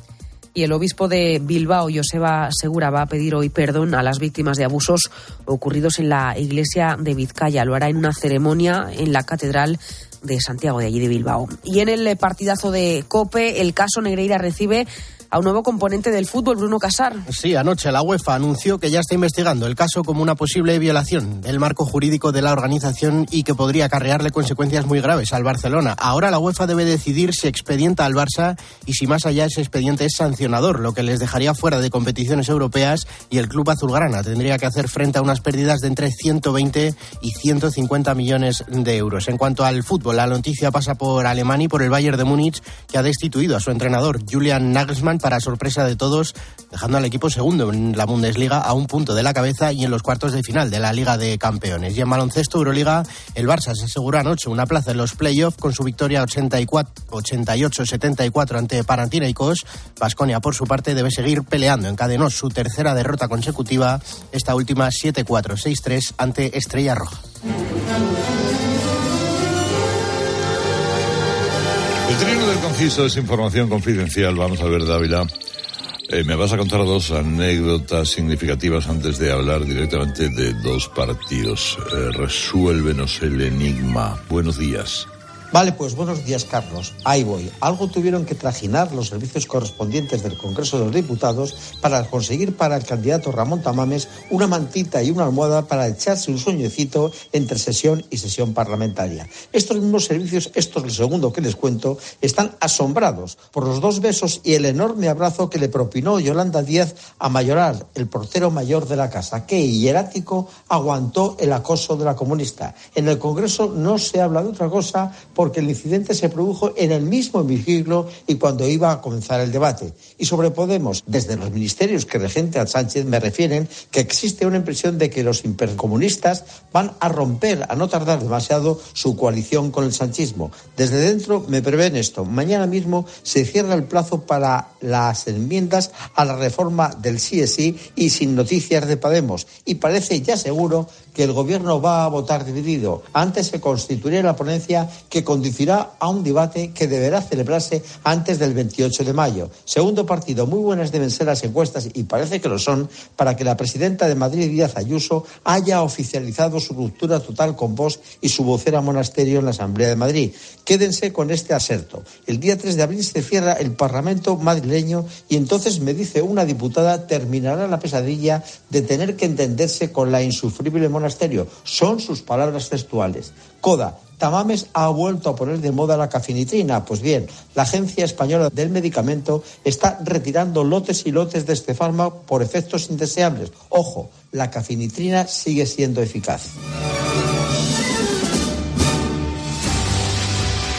Y el obispo de Bilbao, Joseba Segura, va a pedir hoy perdón a las víctimas de abusos ocurridos en la iglesia de Vizcaya. Lo hará en una ceremonia en la catedral de Santiago, de allí de Bilbao. Y en el partidazo de COPE, el caso Negreira recibe a un nuevo componente del fútbol, Bruno Casar. Sí, anoche la UEFA anunció que ya está investigando el caso como una posible violación del marco jurídico de la organización y que podría acarrearle consecuencias muy graves al Barcelona. Ahora la UEFA debe decidir si expedienta al Barça y si más allá ese expediente es sancionador, lo que les dejaría fuera de competiciones europeas, y el club azulgrana tendría que hacer frente a unas pérdidas de entre 120 y 150 millones de euros. En cuanto al fútbol, la noticia pasa por Alemania y por el Bayern de Múnich, que ha destituido a su entrenador, Julian Nagelsmann, para sorpresa de todos, dejando al equipo segundo en la Bundesliga a un punto de la cabeza y en los cuartos de final de la Liga de Campeones. Y en baloncesto Euroliga, el Barça se aseguró anoche una plaza en los playoffs con su victoria 88-74 ante Panathinaikos. Baskonia, por su parte, debe seguir peleando. Encadenó su tercera derrota consecutiva, esta última 7-4, 6-3 ante Estrella Roja. El trino del conciso es información confidencial. Vamos a ver, Dávila. Me vas a contar 2 anécdotas significativas antes de hablar directamente de 2 partidos. Resuélvenos el enigma. Buenos días. Vale, pues buenos días, Carlos. Ahí voy. Algo tuvieron que trajinar los servicios correspondientes del Congreso de los Diputados para conseguir para el candidato Ramón Tamames una mantita y una almohada para echarse un sueñecito entre sesión y sesión parlamentaria. Estos mismos servicios, esto es lo segundo que les cuento, están asombrados por los 2 besos y el enorme abrazo que le propinó Yolanda Díaz a Mayoral, el portero mayor de la casa, que hierático aguantó el acoso de la comunista. En el Congreso no se habla de otra cosa porque el incidente se produjo en el mismo hemiciclo y cuando iba a comenzar el debate. Y sobre Podemos, desde los ministerios que regenta Sánchez me refieren que existe una impresión de que los hipercomunistas van a romper, a no tardar demasiado, su coalición con el sanchismo. Desde dentro me prevén esto. Mañana mismo se cierra el plazo para las enmiendas a la reforma del sí es sí y sin noticias de Podemos. Y parece ya seguro que el gobierno va a votar dividido. Antes se constituirá la ponencia que conducirá a un debate que deberá celebrarse antes del 28 de mayo. Segundo partido, muy buenas deben ser las encuestas, y parece que lo son, para que la presidenta de Madrid, Díaz Ayuso, haya oficializado su ruptura total con Vox y su vocera Monasterio en la Asamblea de Madrid. Quédense con este aserto. El día 3 de abril se cierra el Parlamento madrileño y entonces, me dice una diputada, terminará la pesadilla de tener que entenderse con la insufrible Monasterio. Son sus palabras textuales. Coda. Tamames ha vuelto a poner de moda la cafinitrina. Pues bien, la Agencia Española del Medicamento está retirando lotes y lotes de este fármaco por efectos indeseables. Ojo, la cafinitrina sigue siendo eficaz. A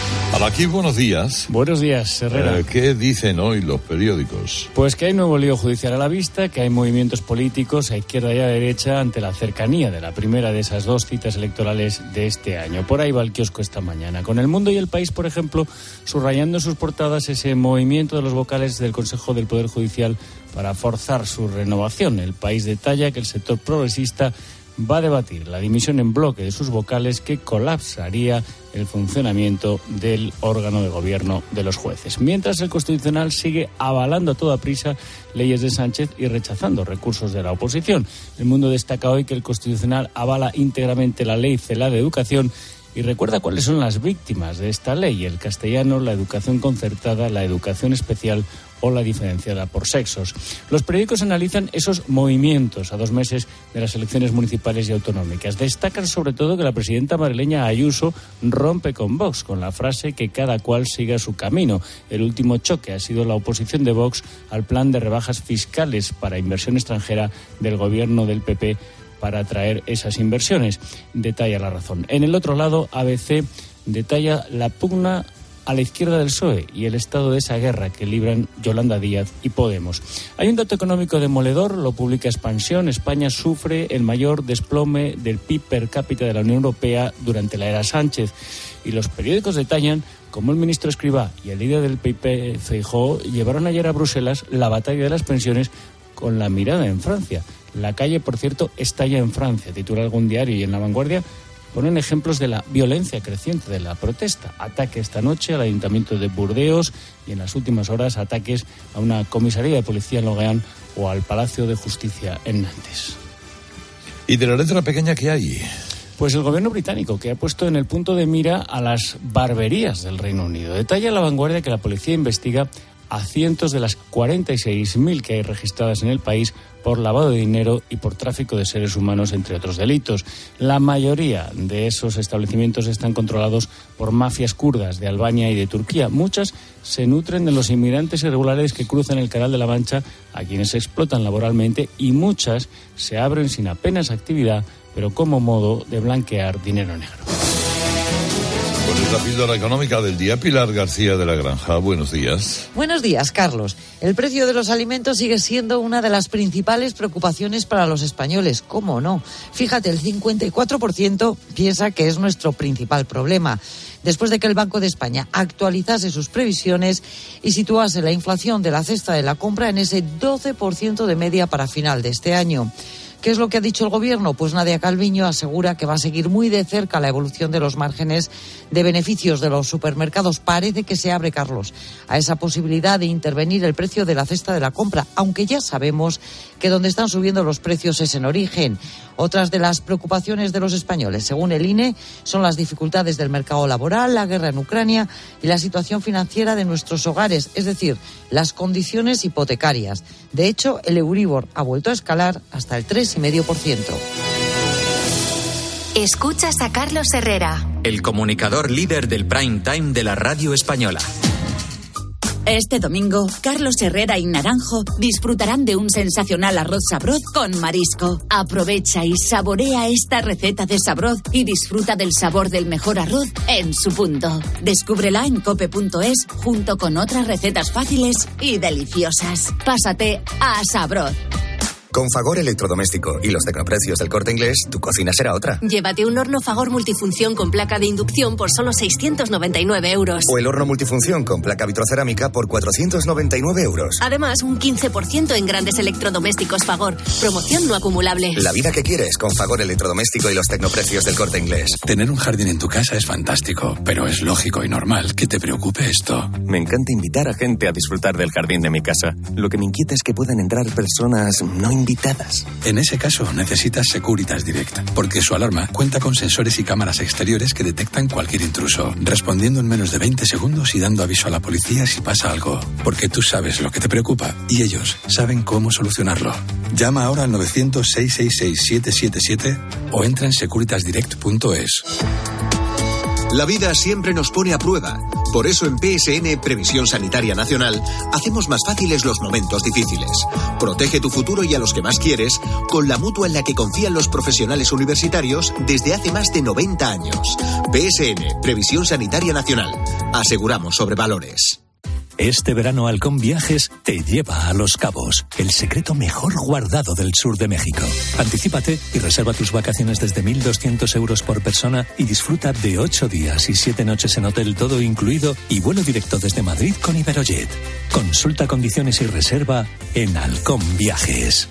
Aquí, buenos días. Buenos días, Herrera. ¿Qué dicen hoy los periódicos? Pues que hay nuevo lío judicial a la vista, que hay movimientos políticos a izquierda y a derecha ante la cercanía de la primera de esas dos citas electorales de este año. Por ahí va el kiosco esta mañana, con El Mundo y El País, por ejemplo, subrayando en sus portadas ese movimiento de los vocales del Consejo del Poder Judicial para forzar su renovación. El País detalla que el sector progresista va a debatir la dimisión en bloque de sus vocales, que colapsaría el funcionamiento del órgano de gobierno de los jueces. Mientras el Constitucional sigue avalando a toda prisa leyes de Sánchez y rechazando recursos de la oposición. El Mundo destaca hoy que el Constitucional avala íntegramente la ley CELA de educación y recuerda cuáles son las víctimas de esta ley: el castellano, la educación concertada, la educación especial o la diferenciada por sexos. Los periódicos analizan esos movimientos a 2 meses de las elecciones municipales y autonómicas. Destacan sobre todo que la presidenta madrileña Ayuso rompe con Vox, con la frase que cada cual siga su camino. El último choque ha sido la oposición de Vox al plan de rebajas fiscales para inversión extranjera del gobierno del PP para atraer esas inversiones. Detalla la razón. En el otro lado, ABC detalla la pugna a la izquierda del PSOE y el estado de esa guerra que libran Yolanda Díaz y Podemos. Hay un dato económico demoledor, lo publica Expansión. España sufre el mayor desplome del PIB per cápita de la Unión Europea durante la era Sánchez. Y los periódicos detallan cómo el ministro Escrivá y el líder del PP, Feijóo, llevaron ayer a Bruselas la batalla de las pensiones con la mirada en Francia. La calle, por cierto, estalla en Francia, titula algún diario, y en La Vanguardia ponen ejemplos de la violencia creciente de la protesta. Ataque esta noche al Ayuntamiento de Burdeos y en las últimas horas ataques a una comisaría de policía en Logueán o al Palacio de Justicia en Nantes. ¿Y de la letra pequeña qué hay? Pues el gobierno británico, que ha puesto en el punto de mira a las barberías del Reino Unido. Detalla La Vanguardia que la policía investiga a cientos de las 46.000 que hay registradas en el país por lavado de dinero y por tráfico de seres humanos, entre otros delitos. La mayoría de esos establecimientos están controlados por mafias kurdas de Albania y de Turquía. Muchas se nutren de los inmigrantes irregulares que cruzan el Canal de la Mancha, a quienes explotan laboralmente, y muchas se abren sin apenas actividad, pero como modo de blanquear dinero negro. Pues la píldora económica del día. Pilar García de la Granja, buenos días. Buenos días, Carlos. El precio de los alimentos sigue siendo una de las principales preocupaciones para los españoles. ¿Cómo no? Fíjate, el 54% piensa que es nuestro principal problema, después de que el Banco de España actualizase sus previsiones y situase la inflación de la cesta de la compra en ese 12% de media para final de este año. ¿Qué es lo que ha dicho el Gobierno? Pues Nadia Calviño asegura que va a seguir muy de cerca la evolución de los márgenes de beneficios de los supermercados. Parece que se abre, Carlos, a esa posibilidad de intervenir el precio de la cesta de la compra, aunque ya sabemos que donde están subiendo los precios es en origen. Otras de las preocupaciones de los españoles, según el INE, son las dificultades del mercado laboral, la guerra en Ucrania y la situación financiera de nuestros hogares, es decir, las condiciones hipotecarias. De hecho, el Euribor ha vuelto a escalar hasta el 3,5%. Escuchas a Carlos Herrera, el comunicador líder del prime time de la radio española. Este domingo, Carlos Herrera y Naranjo disfrutarán de un sensacional arroz Sabroz con marisco. Aprovecha y saborea esta receta de Sabroz y disfruta del sabor del mejor arroz en su punto. Descúbrela en cope.es junto con otras recetas fáciles y deliciosas. Pásate a Sabroz. Con Fagor Electrodoméstico y los tecnoprecios del Corte Inglés, tu cocina será otra. Llévate un horno Fagor multifunción con placa de inducción por solo 699 euros. O el horno multifunción con placa vitrocerámica por 499 euros. Además, un 15% en grandes electrodomésticos Fagor. Promoción no acumulable. La vida que quieres con Fagor Electrodoméstico y los tecnoprecios del Corte Inglés. Tener un jardín en tu casa es fantástico, pero es lógico y normal que te preocupe esto. Me encanta invitar a gente a disfrutar del jardín de mi casa. Lo que me inquieta es que puedan entrar personas no invitadas. En ese caso necesitas Securitas Direct, porque su alarma cuenta con sensores y cámaras exteriores que detectan cualquier intruso, respondiendo en menos de 20 segundos y dando aviso a la policía si pasa algo, porque tú sabes lo que te preocupa y ellos saben cómo solucionarlo. Llama ahora al 900-666-777 o entra en securitasdirect.es. La vida siempre nos pone a prueba. Por eso en PSN, Previsión Sanitaria Nacional, hacemos más fáciles los momentos difíciles. Protege tu futuro y a los que más quieres con la mutua en la que confían los profesionales universitarios desde hace más de 90 años. PSN, Previsión Sanitaria Nacional. Aseguramos sobre valores. Este verano Halcón Viajes te lleva a Los Cabos, el secreto mejor guardado del sur de México. Anticípate y reserva tus vacaciones desde 1.200 euros por persona y disfruta de 8 días y 7 noches en hotel todo incluido y vuelo directo desde Madrid con Iberojet. Consulta condiciones y reserva en Halcón Viajes.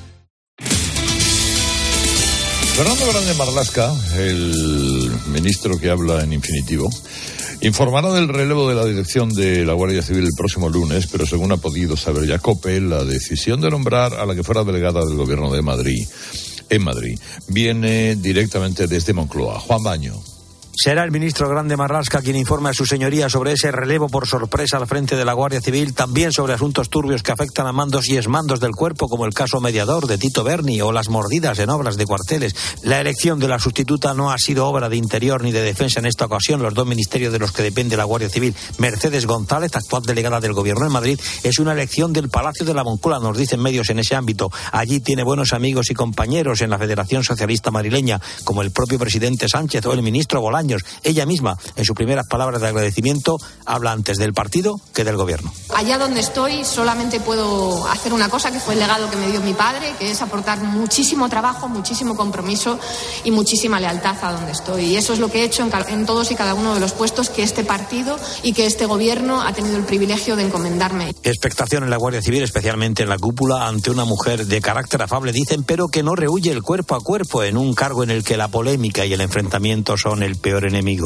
Fernando Grande Marlaska, el ministro que habla en infinitivo, informará del relevo de la dirección de la Guardia Civil el próximo lunes, pero según ha podido saber ya COPE, la decisión de nombrar a la que fuera delegada del Gobierno de Madrid, en Madrid, viene directamente desde Moncloa. Juan Baño. Será el ministro Grande Marlaska quien informe a su señoría sobre ese relevo por sorpresa al frente de la Guardia Civil, también sobre asuntos turbios que afectan a mandos y exmandos del cuerpo, como el caso Mediador de Tito Berni o las mordidas en obras de cuarteles. La elección de la sustituta no ha sido obra de Interior ni de Defensa en esta ocasión. Los dos ministerios de los que depende la Guardia Civil, Mercedes González, actual delegada del Gobierno en Madrid, es una elección del Palacio de la Moncloa, nos dicen medios en ese ámbito. Allí tiene buenos amigos y compañeros en la Federación Socialista Madrileña, como el propio presidente Sánchez o el ministro Bolaños. Ella misma, en sus primeras palabras de agradecimiento, habla antes del partido que del Gobierno. Allá donde estoy solamente puedo hacer una cosa, que fue el legado que me dio mi padre, que es aportar muchísimo trabajo, muchísimo compromiso y muchísima lealtad a donde estoy. Y eso es lo que he hecho en todos y cada uno de los puestos que este partido y que este Gobierno ha tenido el privilegio de encomendarme. Expectación en la Guardia Civil, especialmente en la cúpula, ante una mujer de carácter afable, dicen, pero que no rehúye el cuerpo a cuerpo en un cargo en el que la polémica y el enfrentamiento son el peor enemigo.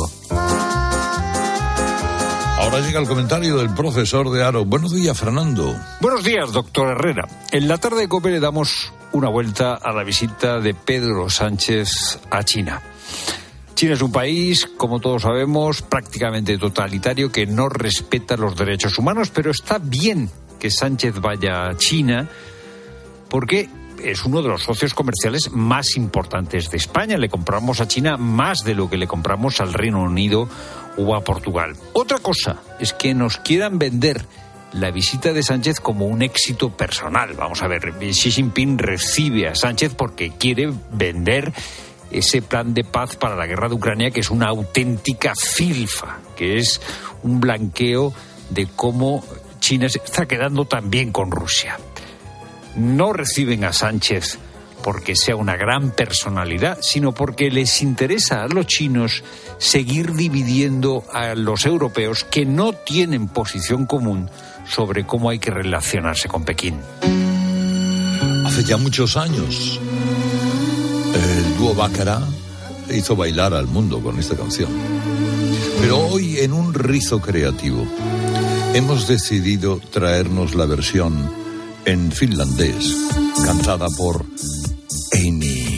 Ahora llega el comentario del profesor de Haro. Buenos días, Fernando. Buenos días, doctor Herrera. En la tarde de COPE le damos una vuelta a la visita de Pedro Sánchez a China. China es un país, como todos sabemos, prácticamente totalitario, que no respeta los derechos humanos, pero está bien que Sánchez vaya a China porque es uno de los socios comerciales más importantes de España. Le compramos a China más de lo que le compramos al Reino Unido o a Portugal. Otra cosa es que nos quieran vender la visita de Sánchez como un éxito personal. Vamos a ver, Xi Jinping recibe a Sánchez porque quiere vender ese plan de paz para la guerra de Ucrania, que es una auténtica filfa, que es un blanqueo de cómo China se está quedando tan bien con Rusia. No reciben a Sánchez porque sea una gran personalidad, sino porque les interesa a los chinos seguir dividiendo a los europeos que no tienen posición común sobre cómo hay que relacionarse con Pekín. Hace ya muchos años, el dúo Baccarat hizo bailar al mundo con esta canción. Pero hoy, en un rizo creativo, hemos decidido traernos la versión en finlandés, cantada por Eini.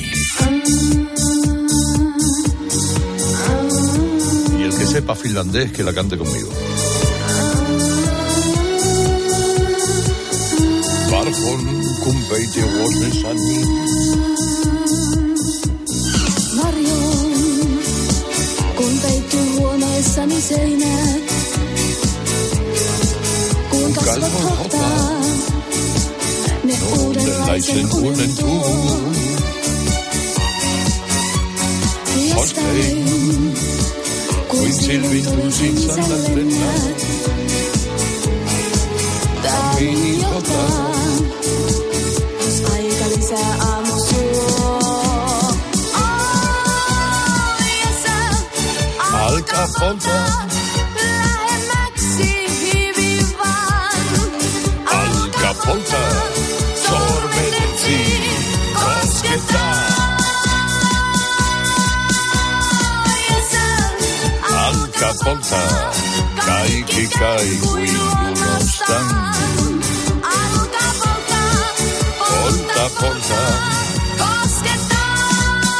Y el que sepa finlandés, que la cante conmigo. Varhon kumpeiti vuosissani. Varjon, kun peittyy huoneessani seinät, kun kasvot hohtaa. Uudenlaisen unen tuun. Jostain, kuin silmin tunsin sallennä. Tahmiin jotain, jos aika lisää aamusuo. Ja sä alkaa poltaa lähemmäksi hyvin vaan. Alkaa poltaa. Sormetsi koskettaa. Alkaa poltaa. Kaikki kai kuin lunostan. Alkaa poltaa. Polta, polta. Koskettaa.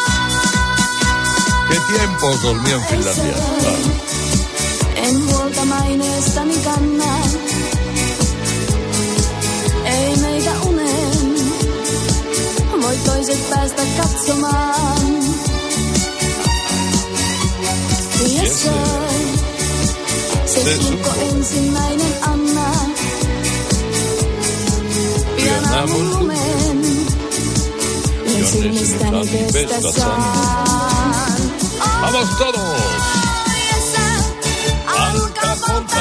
¿Qué tiempos dormí en Finlandia? En huolta maineestani kanna. Ei meitä unen, voi toiset päästä katsomaan. Ja se sulko ensimmäinen anna. Pian aamun lumen, ja silmistäni pestä saan. ¡Vamos todos! Alkaa polta.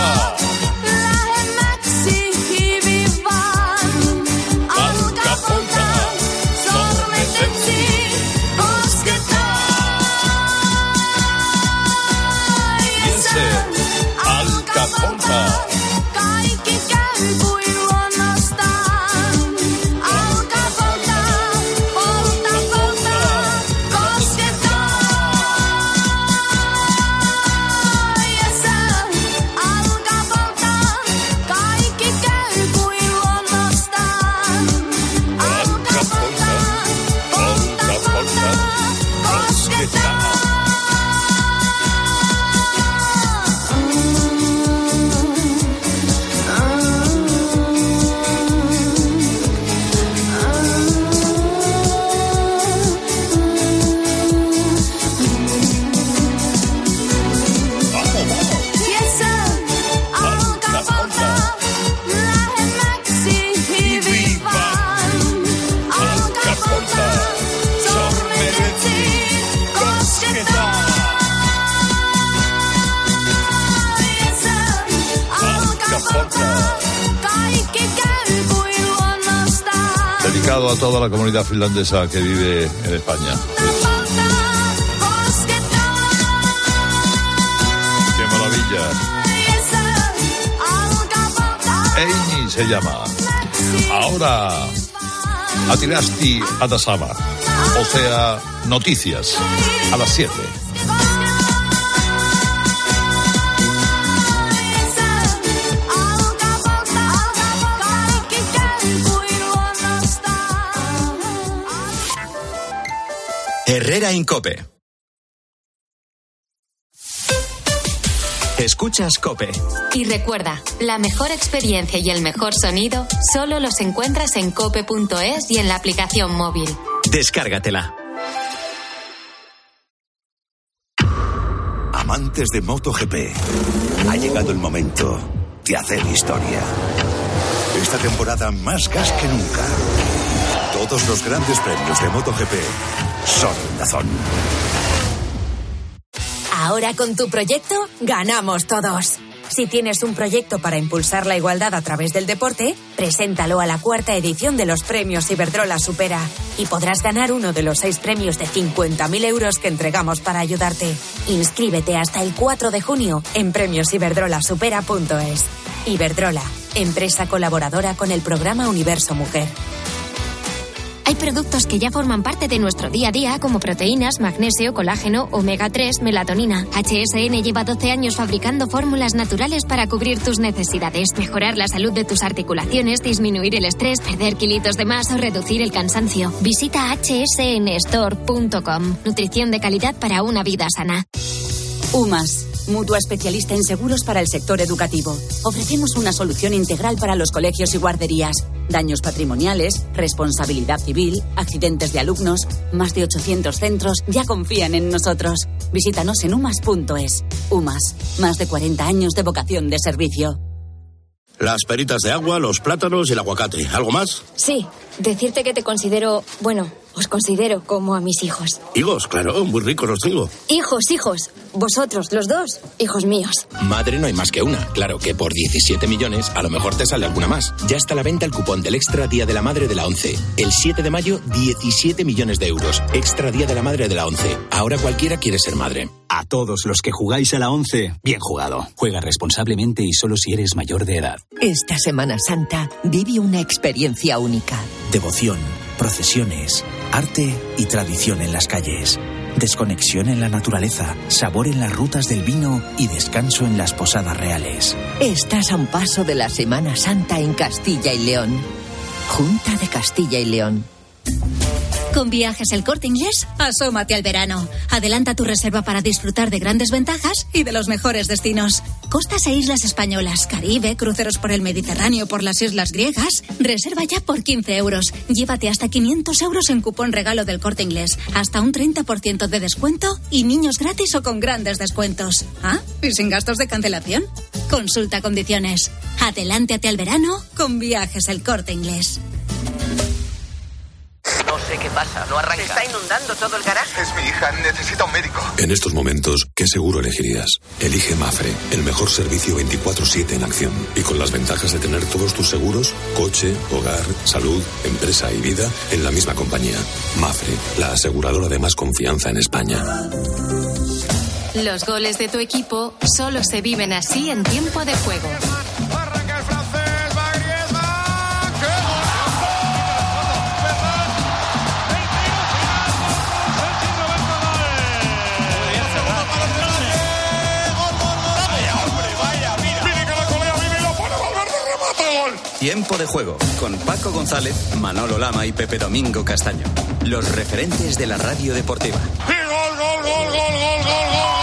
dedicado a toda la comunidad finlandesa que vive en España. ¡Qué maravilla! Eini se llama. Ahora, Atirasti Adasama. O sea, noticias a las 7. Herrera Incope. Escuchas COPE. Y recuerda, la mejor experiencia y el mejor sonido solo los encuentras en cope.es y en la aplicación móvil. Descárgatela. Amantes de MotoGP, ha llegado el momento de hacer historia. Esta temporada más gas que nunca. Todos los grandes premios de MotoGP son en DAZN. Ahora con tu proyecto, ganamos todos. Si tienes un proyecto para impulsar la igualdad a través del deporte, preséntalo a la 4ª edición de los premios Iberdrola Supera y podrás ganar uno de los 6 premios de 50.000 euros que entregamos para ayudarte. Inscríbete hasta el 4 de junio en premiosiberdrolasupera.es. Iberdrola, empresa colaboradora con el programa Universo Mujer. Hay productos que ya forman parte de nuestro día a día, como proteínas, magnesio, colágeno, omega 3, melatonina. HSN lleva 12 años fabricando fórmulas naturales para cubrir tus necesidades, mejorar la salud de tus articulaciones, disminuir el estrés, perder kilitos de más o reducir el cansancio. Visita hsnstore.com. Nutrición de calidad para una vida sana. UMAS, mutua especialista en seguros para el sector educativo. Ofrecemos una solución integral para los colegios y guarderías. Daños patrimoniales, responsabilidad civil, accidentes de alumnos. Más de 800 centros ya confían en nosotros. Visítanos en umas.es. UMAS, más de 40 años de vocación de servicio. Las peritas de agua, los plátanos y el aguacate. ¿Algo más? Sí, decirte que te considero, os considero como a mis hijos. Higos, claro, muy ricos los tengo. Hijos. Vosotros, los dos, hijos míos. Madre no hay más que una. Claro que por 17 millones a lo mejor te sale alguna más. Ya está a la venta el cupón del Extra Día de la Madre de la ONCE. El 7 de mayo, 17 millones de euros. Extra Día de la Madre de la ONCE. Ahora cualquiera quiere ser madre. A todos los que jugáis a la ONCE, bien jugado. Juega responsablemente y solo si eres mayor de edad. Esta Semana Santa vive una experiencia única. Devoción, procesiones, arte y tradición en las calles. Desconexión en la naturaleza, sabor en las rutas del vino y descanso en las posadas reales. Estás a un paso de la Semana Santa en Castilla y León. Junta de Castilla y León. Con Viajes El Corte Inglés, asómate al verano. Adelanta tu reserva para disfrutar de grandes ventajas y de los mejores destinos. Costas e islas españolas, Caribe, cruceros por el Mediterráneo, por las islas griegas. Reserva ya por 15 euros. Llévate hasta 500 euros en cupón regalo del Corte Inglés. Hasta un 30% de descuento y niños gratis o con grandes descuentos. ¿Ah? ¿Y sin gastos de cancelación? Consulta condiciones. Adelántate al verano con Viajes El Corte Inglés. No sé qué pasa, no arranca. ¿Se está inundando todo el garaje? Es mi hija, necesita un médico. En estos momentos, ¿qué seguro elegirías? Elige Mafre, el mejor servicio 24/7 en acción. Y con las ventajas de tener todos tus seguros, coche, hogar, salud, empresa y vida, en la misma compañía. Mafre, la aseguradora de más confianza en España. Los goles de tu equipo solo se viven así en tiempo de juego. Tiempo de juego con Paco González, Manolo Lama y Pepe Domingo Castaño. Los referentes de la radio deportiva. ¡Gol, gol, gol, gol, gol, gol, gol!